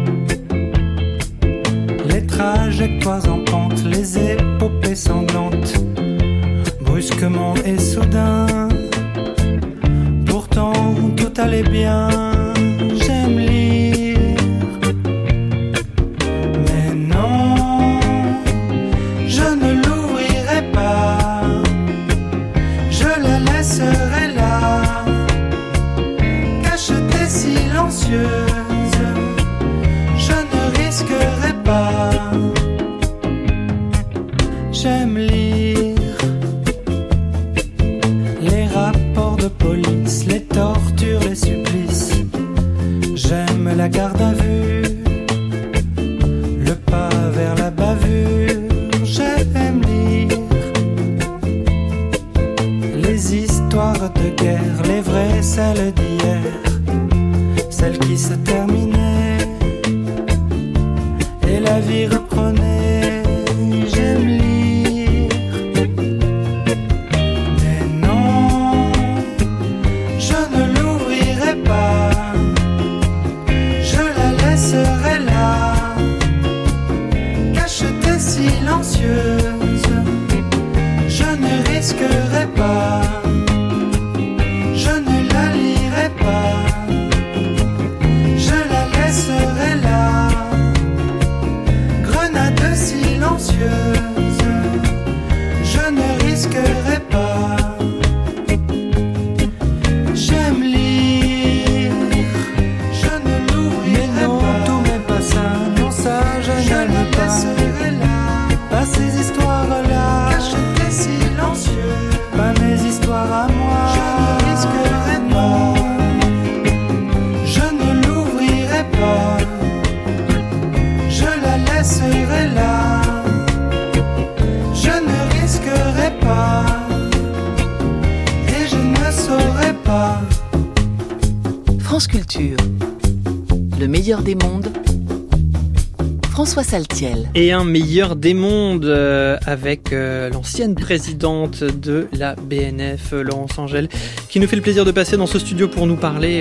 les trajectoires en pente, les épopées sanglantes, brusquement et soudain. Pourtant tout allait bien. J'aime J'aime lire les rapports de police, les tortures, les supplices. J'aime la garde à vue, le pas vers la bavure. J'aime lire les histoires de guerre, les vraies, celles d'hier, celles qui se terminaient et la vie reprenait. J'aime lire, mais non, je ne l'ouvrirai pas, je la laisserai là, cachetée silencieuse, je ne risquerai pas, je ne la lirai pas, je la laisserai là, grenade silencieuse, je ne risquerai pas. J'aime lire, je ne l'ouvrirai pas. Tous mes passants, non ça je ne le laisserai là. Pas ces histoires-là, cachetées silencieux. Pas mes histoires à moi, je ne risquerai pas. Je ne l'ouvrirai pas, je la laisserai là. Je ne risquerai pas, et je ne saurais pas. France Culture, le meilleur des mondes. François Saltiel. Et un meilleur des mondes avec l'ancienne présidente de la BNF, Laurence Angel, qui nous fait le plaisir de passer dans ce studio pour nous parler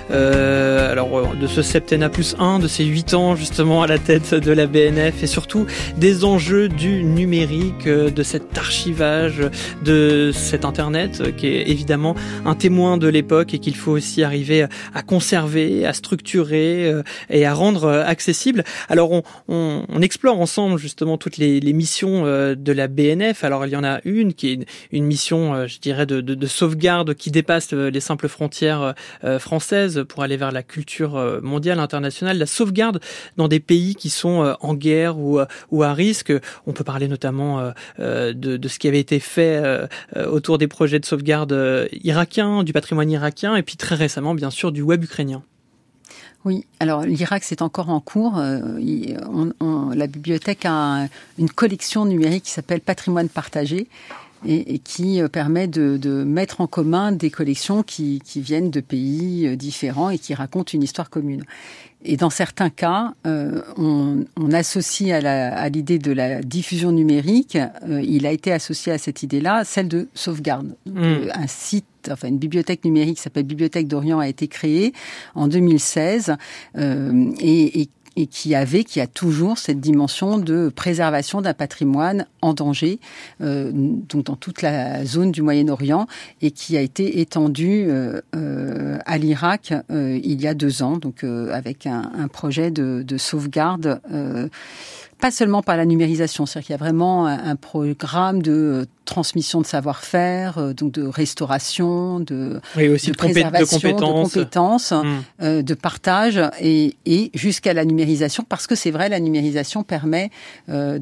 de ce septennat plus 1, de ces 8 ans justement à la tête de la BNF et surtout des enjeux du numérique, de cet archivage, de cet Internet qui est évidemment un témoin de l'époque et qu'il faut aussi arriver à conserver, à structurer et à rendre accessible. Alors on explore ensemble justement toutes les missions de la BNF. Alors il y en a une qui est une mission, je dirais, de sauvegarde qui dépasse les simples frontières françaises pour aller vers la culture mondiale, internationale. La sauvegarde dans des pays qui sont en guerre ou à risque. On peut parler notamment de ce qui avait été fait autour des projets de sauvegarde irakiens, du patrimoine irakien et puis très récemment bien sûr du web ukrainien. Oui, alors l'Irak c'est encore en cours. La bibliothèque a une collection numérique qui s'appelle Patrimoine partagé et qui permet de mettre en commun des collections qui viennent de pays différents et qui racontent une histoire commune. Et dans certains cas, on associe à l'idée de la diffusion numérique, il a été associé à cette idée-là, celle de sauvegarde. Un site, enfin une bibliothèque numérique qui s'appelle Bibliothèque d'Orient a été créée en 2016 et qui a toujours cette dimension de préservation d'un patrimoine en danger, donc dans toute la zone du Moyen-Orient, et qui a été étendue à l'Irak il y a 2 ans, donc avec un projet de sauvegarde, pas seulement par la numérisation, c'est-à-dire qu'il y a vraiment un programme de transmission de savoir-faire, donc de restauration, de préservation, de compétences, de partage et jusqu'à la numérisation, parce que c'est vrai, la numérisation permet on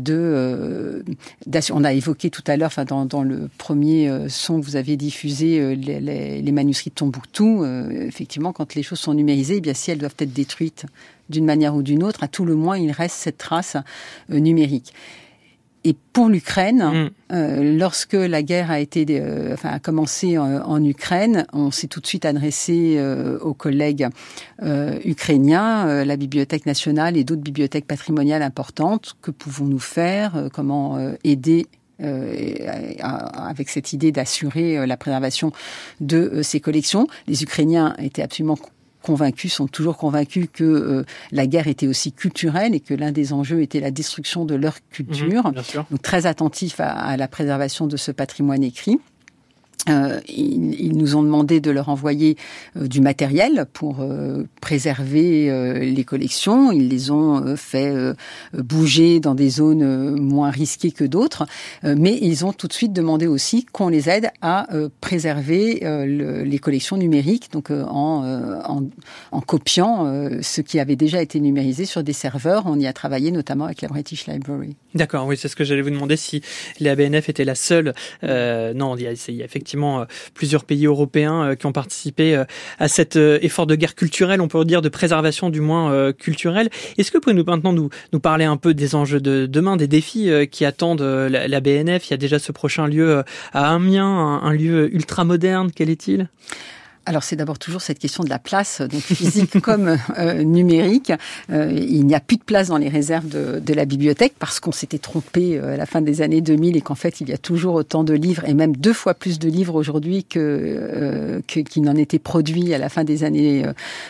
a évoqué tout à l'heure, dans le premier son que vous avez diffusé, les manuscrits de Tombouctou, effectivement, quand les choses sont numérisées, eh bien, si elles doivent être détruites d'une manière ou d'une autre, à tout le moins, il reste cette trace numérique. Et pour l'Ukraine, lorsque la guerre a commencé en Ukraine, on s'est tout de suite adressé aux collègues ukrainiens, la Bibliothèque nationale et d'autres bibliothèques patrimoniales importantes. Que pouvons-nous faire ? Comment aider avec cette idée d'assurer la préservation de ces collections ? Les Ukrainiens étaient absolument sont toujours convaincus que la guerre était aussi culturelle et que l'un des enjeux était la destruction de leur culture. Bien sûr. Donc très attentifs à la préservation de ce patrimoine écrit. Ils nous ont demandé de leur envoyer du matériel pour préserver les collections. Ils les ont fait bouger dans des zones moins risquées que d'autres, mais ils ont tout de suite demandé aussi qu'on les aide à préserver les collections numériques, donc en copiant ce qui avait déjà été numérisé sur des serveurs. On y a travaillé notamment avec la British Library. D'accord, oui, c'est ce que j'allais vous demander, si la BNF était la seule. Non, il y a effectivement plusieurs pays européens qui ont participé à cet effort de guerre culturelle, on peut dire de préservation du moins culturelle. Est-ce que vous pouvez maintenant nous parler un peu des enjeux de demain, des défis qui attendent la BNF? Il y a déjà ce prochain lieu à Amiens, un lieu ultra moderne. Quel est-il ? Alors c'est d'abord toujours cette question de la place, donc physique comme numérique. Il n'y a plus de place dans les réserves de la bibliothèque parce qu'on s'était trompé à la fin des années 2000 et qu'en fait il y a toujours autant de livres et même 2 fois plus de livres aujourd'hui qu'il n'en était produit à la fin des années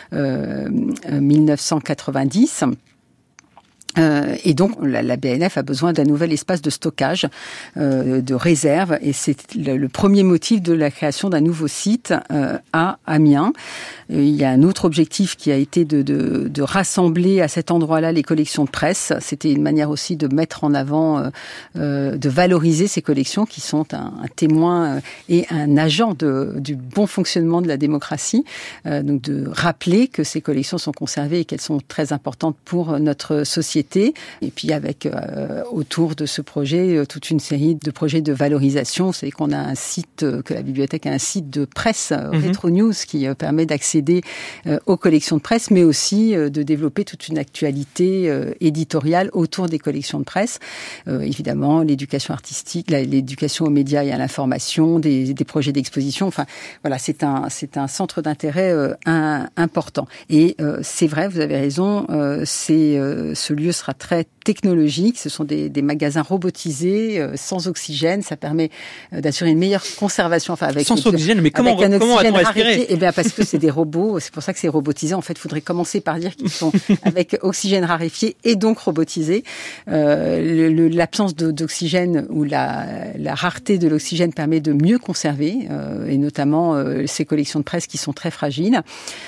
1990. Et donc la BNF a besoin d'un nouvel espace de stockage, de réserve, et c'est le premier motif de la création d'un nouveau site à Amiens. Il y a un autre objectif qui a été de rassembler à cet endroit-là les collections de presse. C'était une manière aussi de mettre en avant, de valoriser ces collections qui sont un témoin et un agent du bon fonctionnement de la démocratie. Donc de rappeler que ces collections sont conservées et qu'elles sont très importantes pour notre société. Et puis avec autour de ce projet toute une série de projets de valorisation. Vous savez qu'on a un site, que la bibliothèque a un site de presse, Retro News, qui permet d'accéder aux collections de presse, mais aussi de développer toute une actualité éditoriale autour des collections de presse. Évidemment, l'éducation artistique, l'éducation aux médias et à l'information, des projets d'exposition. Enfin, voilà, c'est un centre d'intérêt important. Et c'est vrai, vous avez raison, ce lieu sera très technologique. Ce sont des magasins robotisés, sans oxygène. Ça permet d'assurer une meilleure conservation. Enfin, sans oxygène, mais comment va-t-on respirer ? Eh bien, parce que c'est des robots. C'est pour ça que c'est robotisé. En fait, il faudrait commencer par dire qu'ils sont avec oxygène raréfié et donc robotisés. L'absence d'oxygène ou la rareté de l'oxygène permet de mieux conserver, et notamment ces collections de presse qui sont très fragiles.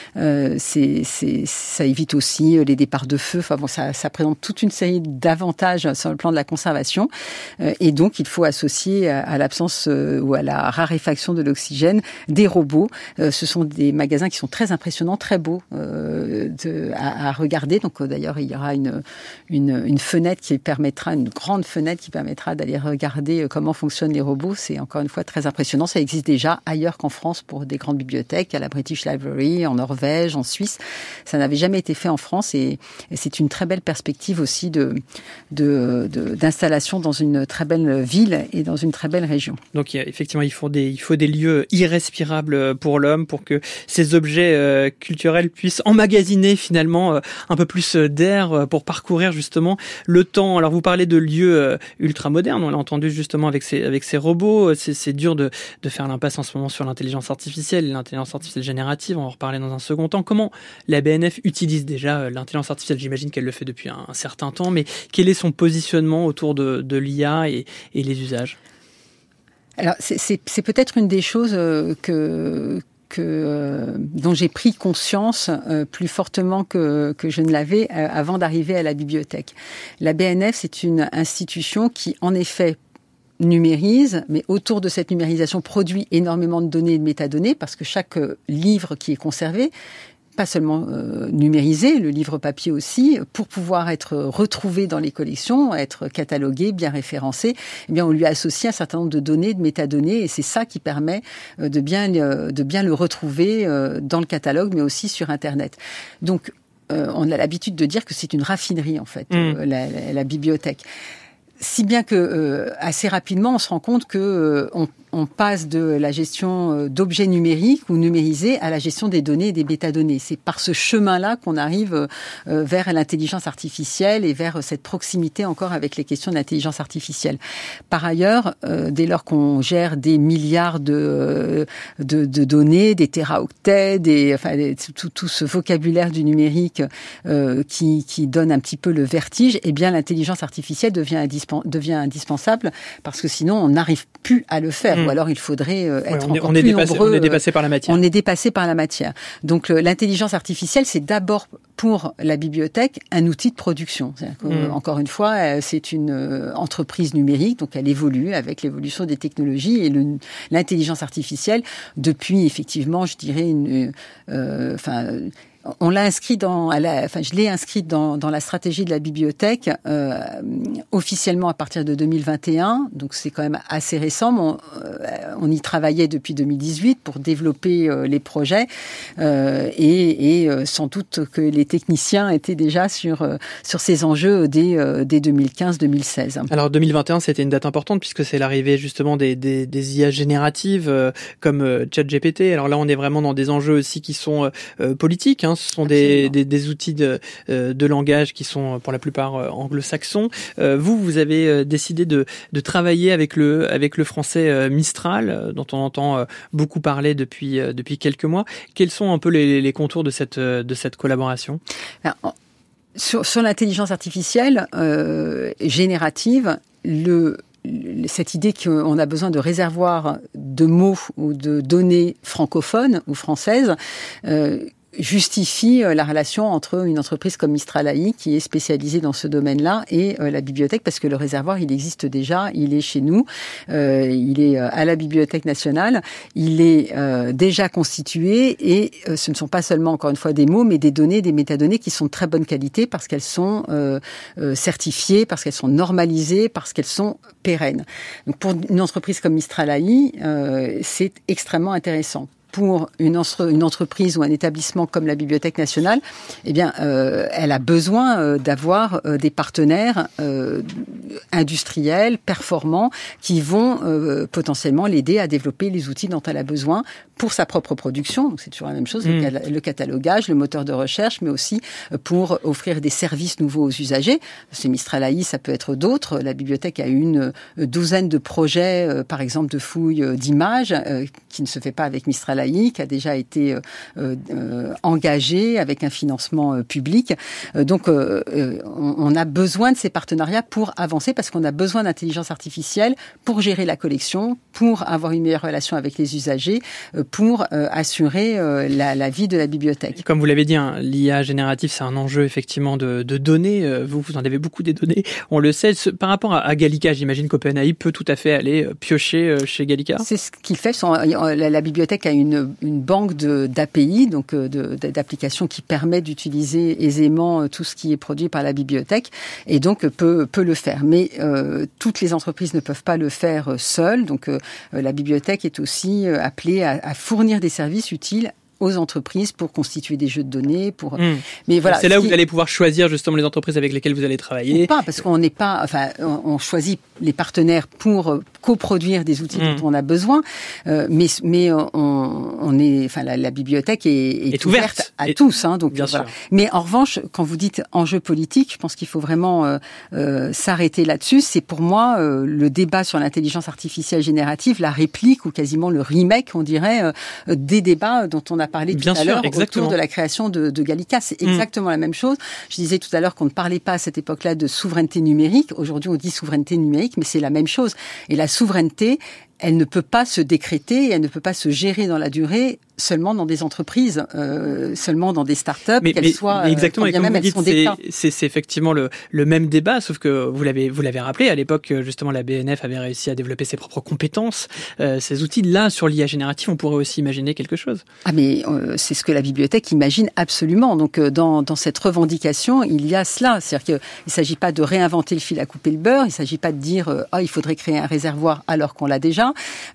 Ça évite aussi les départs de feu. Enfin bon, ça présente toute une série d'avantages sur le plan de la conservation. Et donc, il faut associer à l'absence ou à la raréfaction de l'oxygène des robots. Ce sont des magasins qui sont très impressionnants, très beaux à regarder. Donc, d'ailleurs, il y aura une fenêtre qui permettra, une grande fenêtre qui permettra d'aller regarder comment fonctionnent les robots. C'est encore une fois très impressionnant. Ça existe déjà ailleurs qu'en France pour des grandes bibliothèques, à la British Library, en Norvège, en Suisse. Ça n'avait jamais été fait en France et c'est une très belle perspective aussi d'installation dans une très belle ville et dans une très belle région. Donc effectivement, il faut des lieux irrespirables pour l'homme, pour que ces objets culturels puissent emmagasiner finalement un peu plus d'air pour parcourir justement le temps. Alors vous parlez de lieux ultra modernes, on l'a entendu justement avec ces robots. C'est dur de faire l'impasse en ce moment sur l'intelligence artificielle générative. On va en reparler dans un second temps. Comment la BNF utilise déjà l'intelligence artificielle ? J'imagine qu'elle le fait depuis un certain temps, mais quel est son positionnement autour de l'IA et les usages ? Alors, c'est peut-être une des choses dont j'ai pris conscience plus fortement que je ne l'avais avant d'arriver à la bibliothèque. La BNF, c'est une institution qui, en effet, numérise, mais autour de cette numérisation produit énormément de données et de métadonnées, parce que chaque livre qui est conservé, pas seulement numérisé, le livre papier aussi, pour pouvoir être retrouvé dans les collections, être catalogué, bien référencé, eh bien on lui associe un certain nombre de données, de métadonnées, et c'est ça qui permet de bien le retrouver dans le catalogue, mais aussi sur Internet. Donc, on a l'habitude de dire que c'est une raffinerie, en fait, la bibliothèque. Si bien que assez rapidement, on se rend compte que on passe de la gestion d'objets numériques ou numérisés à la gestion des données et des métadonnées. C'est par ce chemin-là qu'on arrive vers l'intelligence artificielle et vers cette proximité encore avec les questions d'intelligence artificielle. Par ailleurs, dès lors qu'on gère des milliards de données, des téraoctets, tout ce vocabulaire du numérique qui donne un petit peu le vertige, eh bien l'intelligence artificielle devient indispensable devient indispensable parce que sinon on n'arrive plus à le faire ou alors il faudrait être encore plus nombreux. On est dépassé par la matière. On est dépassé par la matière. Donc l'intelligence artificielle, c'est d'abord pour la bibliothèque un outil de production. Encore une fois, c'est une entreprise numérique, donc elle évolue avec l'évolution des technologies et l'intelligence artificielle depuis effectivement, je dirais on l'a inscrit je l'ai inscrite dans la stratégie de la bibliothèque officiellement à partir de 2021. Donc c'est quand même assez récent. On y travaillait depuis 2018 pour développer les projets et sans doute que les techniciens étaient déjà sur ces enjeux dès 2015-2016. Alors 2021, c'était une date importante puisque c'est l'arrivée justement des IA génératives comme ChatGPT. Alors là, on est vraiment dans des enjeux aussi qui sont politiques. Ce sont des outils de langage qui sont pour la plupart anglo-saxons. Vous avez décidé de travailler avec le français Mistral, dont on entend beaucoup parler depuis quelques mois. Quels sont un peu les contours de cette collaboration ? Alors, sur l'intelligence artificielle générative, cette idée qu'on a besoin de réservoirs de mots ou de données francophones ou françaises justifie la relation entre une entreprise comme Mistral AI, qui est spécialisée dans ce domaine-là, et la bibliothèque, parce que le réservoir, il existe déjà, il est chez nous, il est à la Bibliothèque nationale, il est déjà constitué, et ce ne sont pas seulement, encore une fois, des mots, mais des données, des métadonnées qui sont de très bonne qualité, parce qu'elles sont certifiées, parce qu'elles sont normalisées, parce qu'elles sont pérennes. Donc pour une entreprise comme Mistral AI, c'est extrêmement intéressant. Pour une entreprise ou un établissement comme la Bibliothèque nationale, elle a besoin d'avoir des partenaires industriels, performants, qui vont potentiellement l'aider à développer les outils dont elle a besoin pour sa propre production. Donc c'est toujours la même chose, le catalogage, le moteur de recherche, mais aussi pour offrir des services nouveaux aux usagers. C'est Mistral AI, ça peut être d'autres. La bibliothèque a une douzaine de projets, par exemple de fouilles d'images, qui ne se fait pas avec Mistral AI, qui a déjà été engagé avec un financement public. Donc on a besoin de ces partenariats pour avancer, parce qu'on a besoin d'intelligence artificielle pour gérer la collection, pour avoir une meilleure relation avec les usagers, pour assurer la vie de la bibliothèque. Comme vous l'avez dit, l'IA générative, c'est un enjeu effectivement de données. Vous en avez beaucoup des données, on le sait. Par rapport à Gallica, j'imagine qu'OpenAI peut tout à fait aller piocher chez Gallica. C'est ce qu'il fait. La bibliothèque a une banque d'API, donc d'applications qui permet d'utiliser aisément tout ce qui est produit par la bibliothèque, et donc peut le faire. Mais toutes les entreprises ne peuvent pas le faire seules. Donc la bibliothèque est aussi appelée à fournir des services utiles aux entreprises pour constituer des jeux de données. Mais voilà, c'est là où vous allez pouvoir choisir justement les entreprises avec lesquelles vous allez travailler. Ou pas, parce qu'on n'est pas, on choisit les partenaires pour coproduire des outils dont on a besoin, mais on est, la bibliothèque est ouverte à tous, donc bien voilà. sûr. Mais en revanche, quand vous dites enjeu politique, je pense qu'il faut vraiment s'arrêter là-dessus. C'est pour moi le débat sur l'intelligence artificielle générative, la réplique ou quasiment le remake, on dirait, des débats dont on a parlé tout à l'heure autour de la création de Gallica. C'est exactement la même chose. Je disais tout à l'heure qu'on ne parlait pas à cette époque-là de souveraineté numérique. Aujourd'hui, on dit souveraineté numérique, mais c'est la même chose. Et la souveraineté, elle ne peut pas se décréter, elle ne peut pas se gérer dans la durée seulement dans des entreprises, seulement dans des startups, qu'elles soient exactement, bien même elles sont d'État. C'est effectivement le même débat, sauf que vous l'avez rappelé, à l'époque, justement, la BNF avait réussi à développer ses propres compétences, ces outils. Là, sur l'IA générative, on pourrait aussi imaginer quelque chose. Ah, mais c'est ce que la bibliothèque imagine absolument. Donc, dans cette revendication, il y a cela. C'est-à-dire qu'il ne s'agit pas de réinventer le fil à couper le beurre, il ne s'agit pas de dire il faudrait créer un réservoir alors qu'on l'a déjà.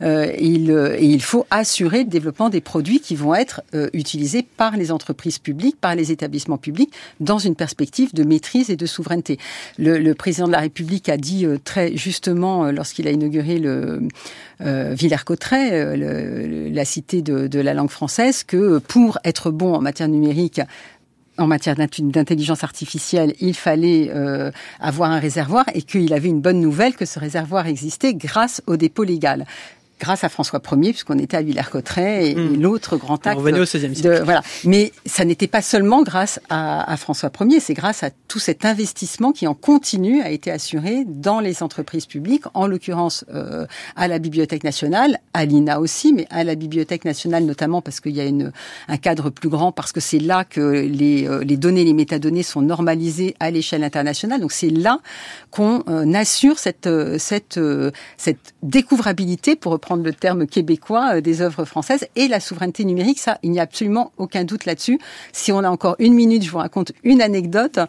Il faut assurer le développement des produits qui vont être utilisés par les entreprises publiques, par les établissements publics, dans une perspective de maîtrise et de souveraineté. Le président de la République a dit très justement, lorsqu'il a inauguré le Villers-Cotterêts, la cité de la langue française, que pour être bon en matière numérique, en matière d'intelligence artificielle, il fallait avoir un réservoir, et qu'il avait une bonne nouvelle, que ce réservoir existait grâce au dépôt légal. grâce à François Ier, puisqu'on était à Villers-Cotterêts, et l'autre grand acte. On revenait au XVIe siècle. Voilà. Mais ça n'était pas seulement grâce à François Ier, c'est grâce à tout cet investissement qui en continu a été assuré dans les entreprises publiques, en l'occurrence à la Bibliothèque nationale, à l'INA aussi, mais à la Bibliothèque nationale notamment parce qu'il y a un cadre plus grand, parce que c'est là que les données, les métadonnées sont normalisées à l'échelle internationale. Donc c'est là qu'on assure cette découvrabilité, pour reprendre le terme québécois, des œuvres françaises, et la souveraineté numérique. Ça, il n'y a absolument aucun doute là-dessus. Si on a encore 1 minute, je vous raconte une anecdote.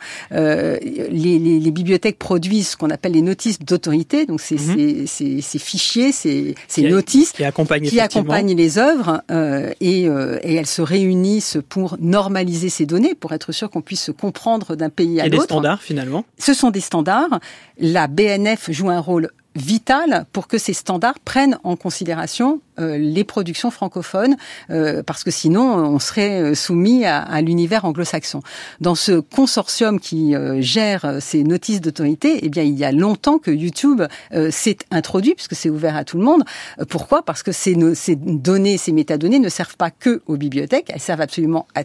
Les bibliothèques produisent ce qu'on appelle les notices d'autorité, donc ces fichiers, ces notices qui accompagnent les œuvres, et elles se réunissent pour normaliser ces données, pour être sûr qu'on puisse se comprendre d'un pays à l'autre. Et des standards, finalement. Ce sont des standards. La BNF joue un rôle vital pour que ces standards prennent en considération les productions francophones, parce que sinon on serait soumis à l'univers anglo-saxon. Dans ce consortium qui gère ces notices d'autorité, eh bien il y a longtemps que YouTube s'est introduit, puisque c'est ouvert à tout le monde. Pourquoi ? Parce que ces données, ces métadonnées ne servent pas que aux bibliothèques, elles servent absolument à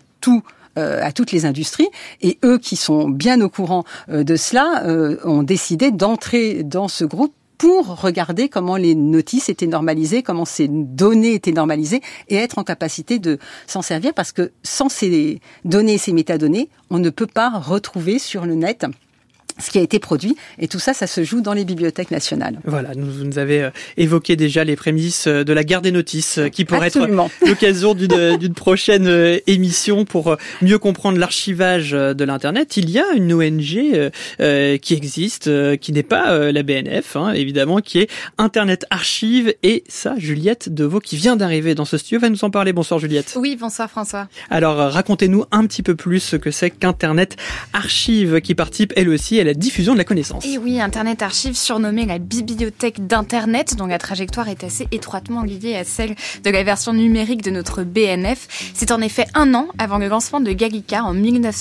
toutes les industries, et eux qui sont bien au courant de cela ont décidé d'entrer dans ce groupe pour regarder comment les notices étaient normalisées, comment ces données étaient normalisées, et être en capacité de s'en servir, parce que sans ces données, ces métadonnées, on ne peut pas retrouver sur le net ce qui a été produit, et tout ça, ça se joue dans les bibliothèques nationales. Voilà, vous nous avez évoqué déjà les prémices de la guerre des notices, qui pourrait Absolument. être l'occasion d'une prochaine émission pour mieux comprendre l'archivage de l'Internet. Il y a une ONG qui existe, qui n'est pas la BNF, évidemment, qui est Internet Archive, et ça, Juliette Deveau, qui vient d'arriver dans ce studio, va nous en parler. Bonsoir Juliette. Oui, bonsoir François. Alors, racontez-nous un petit peu plus ce que c'est qu'Internet Archive, qui participe elle aussi à la diffusion de la connaissance. Et oui, Internet Archive, surnommée la bibliothèque d'Internet, dont la trajectoire est assez étroitement liée à celle de la version numérique de notre BNF. C'est en effet 1 an avant le lancement de Gallica en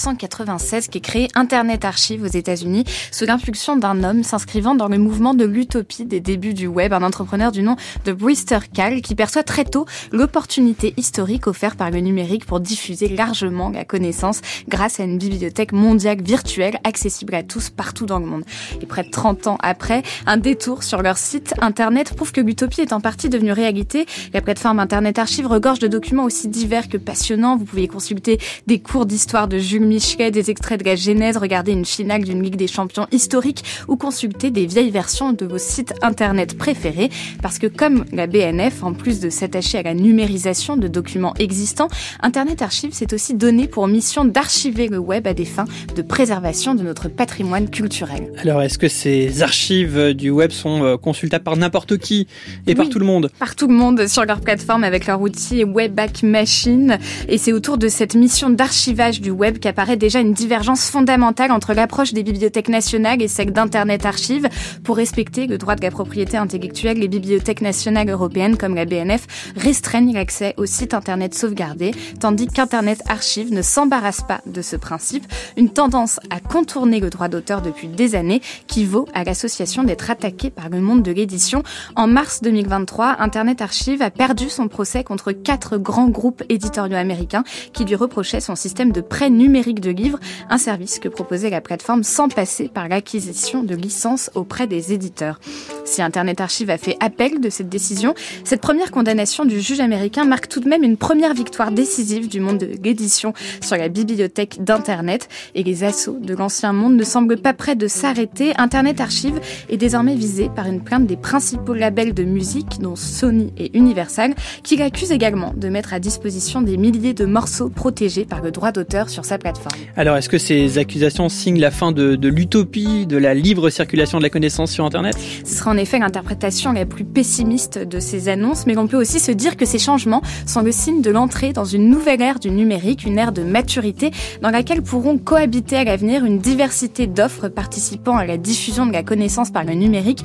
1996 qu'est créé Internet Archive aux États-Unis, sous l'impulsion d'un homme s'inscrivant dans le mouvement de l'utopie des débuts du web, un entrepreneur du nom de Brister Kahl, qui perçoit très tôt l'opportunité historique offerte par le numérique pour diffuser largement la connaissance grâce à une bibliothèque mondiale virtuelle accessible à tous partout dans le monde. Et près de 30 ans après, un détour sur leur site internet prouve que l'utopie est en partie devenue réalité. La plateforme Internet Archive regorge de documents aussi divers que passionnants. Vous pouvez y consulter des cours d'histoire de Jules Michelet, des extraits de la Genèse, regarder une finale d'une Ligue des Champions historique, ou consulter des vieilles versions de vos sites internet préférés. Parce que comme la BNF, en plus de s'attacher à la numérisation de documents existants, Internet Archive s'est aussi donné pour mission d'archiver le web à des fins de préservation de notre patrimoine culturel. Alors, est-ce que ces archives du web sont consultables par n'importe qui et par tout le monde ? Par tout le monde, sur leur plateforme, avec leur outil Webback Machine. Et c'est autour de cette mission d'archivage du web qu'apparaît déjà une divergence fondamentale entre l'approche des bibliothèques nationales et celle d'Internet Archive. Pour respecter le droit de la propriété intellectuelle, les bibliothèques nationales européennes, comme la BNF, restreignent l'accès aux sites internet sauvegardés, tandis qu'Internet Archive ne s'embarrasse pas de ce principe. Une tendance à contourner le droit d'auteur depuis des années, qui vaut à l'association d'être attaquée par le monde de l'édition. En mars 2023, Internet Archive a perdu son procès contre 4 grands groupes éditoriaux américains qui lui reprochaient son système de prêt numérique de livres, un service que proposait la plateforme sans passer par l'acquisition de licences auprès des éditeurs. Si Internet Archive a fait appel de cette décision, cette première condamnation du juge américain marque tout de même une première victoire décisive du monde de l'édition sur la bibliothèque d'Internet, et les assauts de l'ancien monde ne semblent pas près de s'arrêter. Internet Archive est désormais visé par une plainte des principaux labels de musique, dont Sony et Universal, qui l'accusent également de mettre à disposition des milliers de morceaux protégés par le droit d'auteur sur sa plateforme. Alors, est-ce que ces accusations signent la fin de l'utopie, de la libre circulation de la connaissance sur Internet ? Ce sera en effet l'interprétation la plus pessimiste de ces annonces, mais on peut aussi se dire que ces changements sont le signe de l'entrée dans une nouvelle ère du numérique, une ère de maturité dans laquelle pourront cohabiter à l'avenir une diversité d'offres participant à la diffusion de la connaissance par le numérique, tout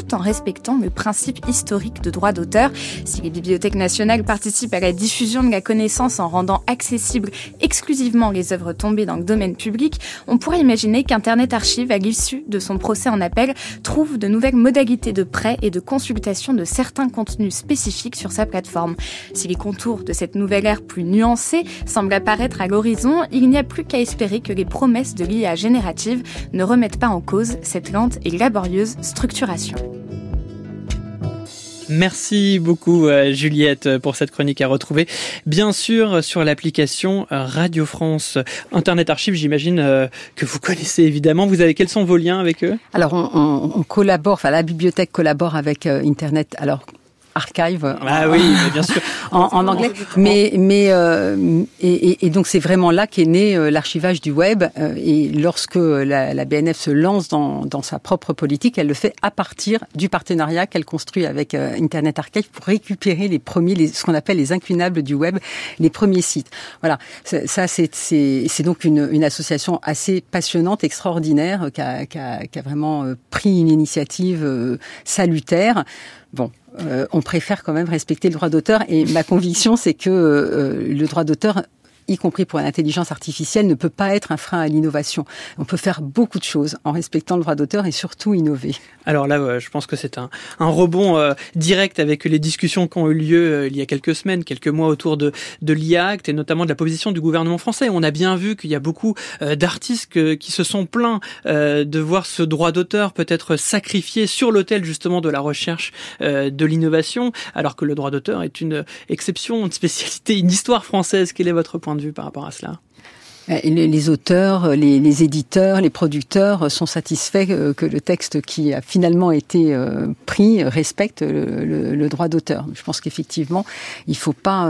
tout en respectant le principe historique de droit d'auteur. Si les bibliothèques nationales participent à la diffusion de la connaissance en rendant accessibles exclusivement les œuvres tombées dans le domaine public, on pourrait imaginer qu'Internet Archive, à l'issue de son procès en appel, trouve de nouvelles modalités de prêt et de consultation de certains contenus spécifiques sur sa plateforme. Si les contours de cette nouvelle ère plus nuancée semblent apparaître à l'horizon, il n'y a plus qu'à espérer que les promesses de l'IA générative ne remettent pas en cause cette lente et laborieuse structuration. Merci beaucoup Juliette pour cette chronique à retrouver bien sûr sur l'application Radio France. Internet Archive, j'imagine que vous connaissez évidemment. Quels sont vos liens avec eux? Alors on collabore, la bibliothèque collabore avec Internet. Alors Archive. Oui, bien sûr. en anglais. Et donc c'est vraiment là qu'est né l'archivage du web. Et lorsque la BNF se lance dans sa propre politique, elle le fait à partir du partenariat qu'elle construit avec Internet Archive pour récupérer ce qu'on appelle les incunables du web, les premiers sites. Voilà. Ça, c'est donc une association assez passionnante, extraordinaire, qui a vraiment pris une initiative salutaire. Bon. On préfère quand même respecter le droit d'auteur et ma conviction c'est que le droit d'auteur, y compris pour l'intelligence artificielle, ne peut pas être un frein à l'innovation. On peut faire beaucoup de choses en respectant le droit d'auteur et surtout innover. Alors là, je pense que c'est un rebond direct avec les discussions qui ont eu lieu il y a quelques semaines, quelques mois autour de l'IA Act et notamment de la position du gouvernement français. On a bien vu qu'il y a beaucoup d'artistes qui se sont plaints de voir ce droit d'auteur peut-être sacrifié sur l'autel justement de la recherche de l'innovation, alors que le droit d'auteur est une exception, une spécialité, une histoire française. Quel est votre point de vue par rapport à cela? Les auteurs, les éditeurs, les producteurs sont satisfaits que le texte qui a finalement été pris respecte le droit d'auteur. Je pense qu'effectivement, il faut pas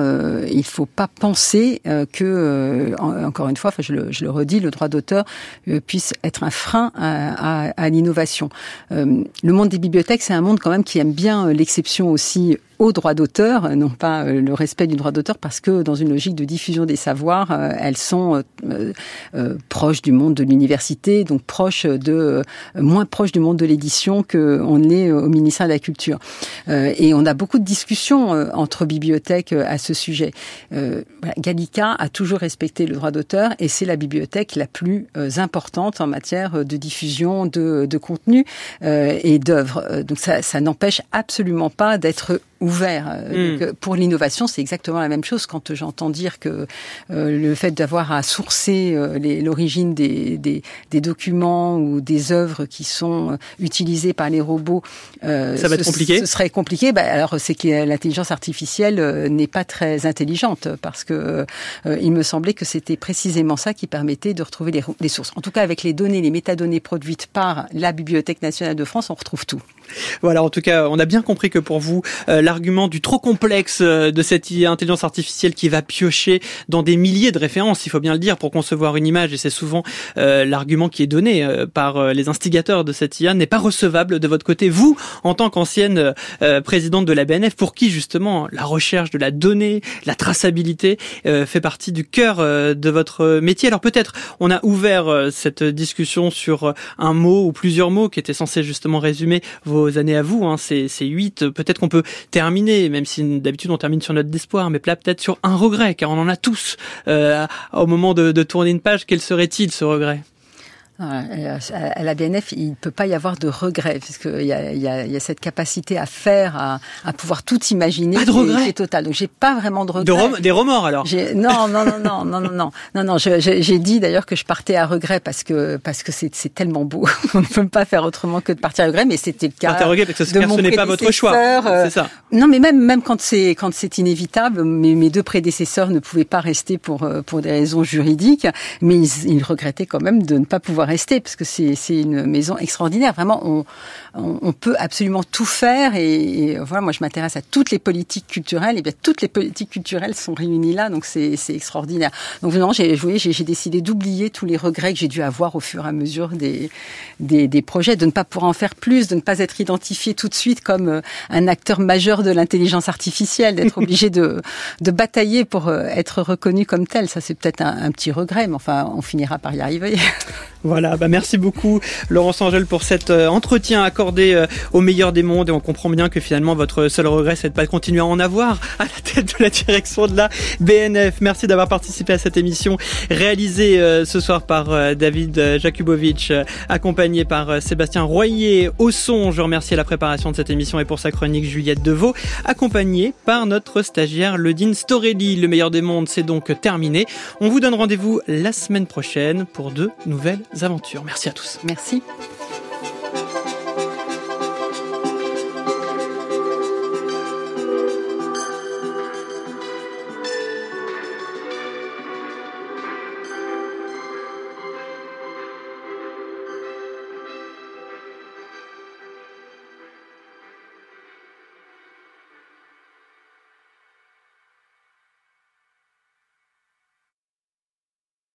penser que, encore une fois, je le redis, le droit d'auteur puisse être un frein à l'innovation. Le monde des bibliothèques, c'est un monde quand même qui aime bien l'exception aussi au droit d'auteur, non pas le respect du droit d'auteur, parce que dans une logique de diffusion des savoirs, elles sont proches du monde de l'université, donc moins proches du monde de l'édition qu'on l'est au ministère de la Culture. Et on a beaucoup de discussions entre bibliothèques à ce sujet. Gallica a toujours respecté le droit d'auteur et c'est la bibliothèque la plus importante en matière de diffusion de contenu et d'œuvres. Donc ça n'empêche absolument pas d'être ouvert. Donc, pour l'innovation, c'est exactement la même chose. Quand j'entends dire que le fait d'avoir à sourcer l'origine des documents ou des œuvres qui sont utilisées par les robots, ça va être compliqué. Ce serait compliqué. Alors c'est que l'intelligence artificielle n'est pas très intelligente parce que il me semblait que c'était précisément ça qui permettait de retrouver les sources. En tout cas, avec les données, les métadonnées produites par la Bibliothèque nationale de France, on retrouve tout. Voilà, en tout cas, on a bien compris que pour vous, l'argument du trop complexe de cette intelligence artificielle qui va piocher dans des milliers de références, il faut bien le dire, pour concevoir une image, et c'est souvent l'argument qui est donné par les instigateurs de cette IA, n'est pas recevable de votre côté. Vous, en tant qu'ancienne présidente de la BNF, pour qui justement la recherche de la donnée, la traçabilité fait partie du cœur de votre métier. Alors peut-être, on a ouvert cette discussion sur un mot ou plusieurs mots qui étaient censés justement résumer vos années à vous, c'est 8. Peut-être qu'on peut terminer, même si d'habitude on termine sur note d'espoir, mais là peut-être sur un regret, car on en a tous. Au moment de tourner une page, quel serait-il ce regret ? À la BNF, il ne peut pas y avoir de regret, puisqu'il y a cette capacité à faire, à pouvoir tout imaginer. Pas de regret. Qui est total. Donc j'ai pas vraiment de regret. Des remords alors. Non. J'ai dit d'ailleurs que je partais à regret parce que c'est tellement beau. On ne peut pas faire autrement que de partir à regret, mais c'était le cas. Partir à regret parce que ce n'est pas votre choix. C'est ça. Non, mais même quand c'est inévitable, mes deux prédécesseurs ne pouvaient pas rester pour des raisons juridiques, mais ils regrettaient quand même de ne pas pouvoir rester parce que c'est une maison extraordinaire. Vraiment, on peut absolument tout faire et voilà, moi je m'intéresse à toutes les politiques culturelles et bien toutes les politiques culturelles sont réunies là, donc c'est extraordinaire. Donc vraiment, j'ai décidé d'oublier tous les regrets que j'ai dû avoir au fur et à mesure des projets, de ne pas pouvoir en faire plus, de ne pas être identifié tout de suite comme un acteur majeur de l'intelligence artificielle, d'être obligé de batailler pour être reconnu comme tel. Ça c'est peut-être un petit regret, mais enfin on finira par y arriver. Voilà. Voilà, merci beaucoup Laurence Angel pour cet entretien accordé au meilleur des mondes, et on comprend bien que finalement votre seul regret c'est de pas continuer à en avoir à la tête de la direction de la BNF. Merci d'avoir participé à cette émission réalisée ce soir par David Jakubowicz, accompagné par Sébastien Royer au son. Je remercie à la préparation de cette émission et pour sa chronique Juliette Deveau, accompagnée par notre stagiaire Ledine Storelli. Le meilleur des mondes, c'est donc terminé. On vous donne rendez-vous la semaine prochaine pour de nouvelles aventures. Merci à tous. Merci.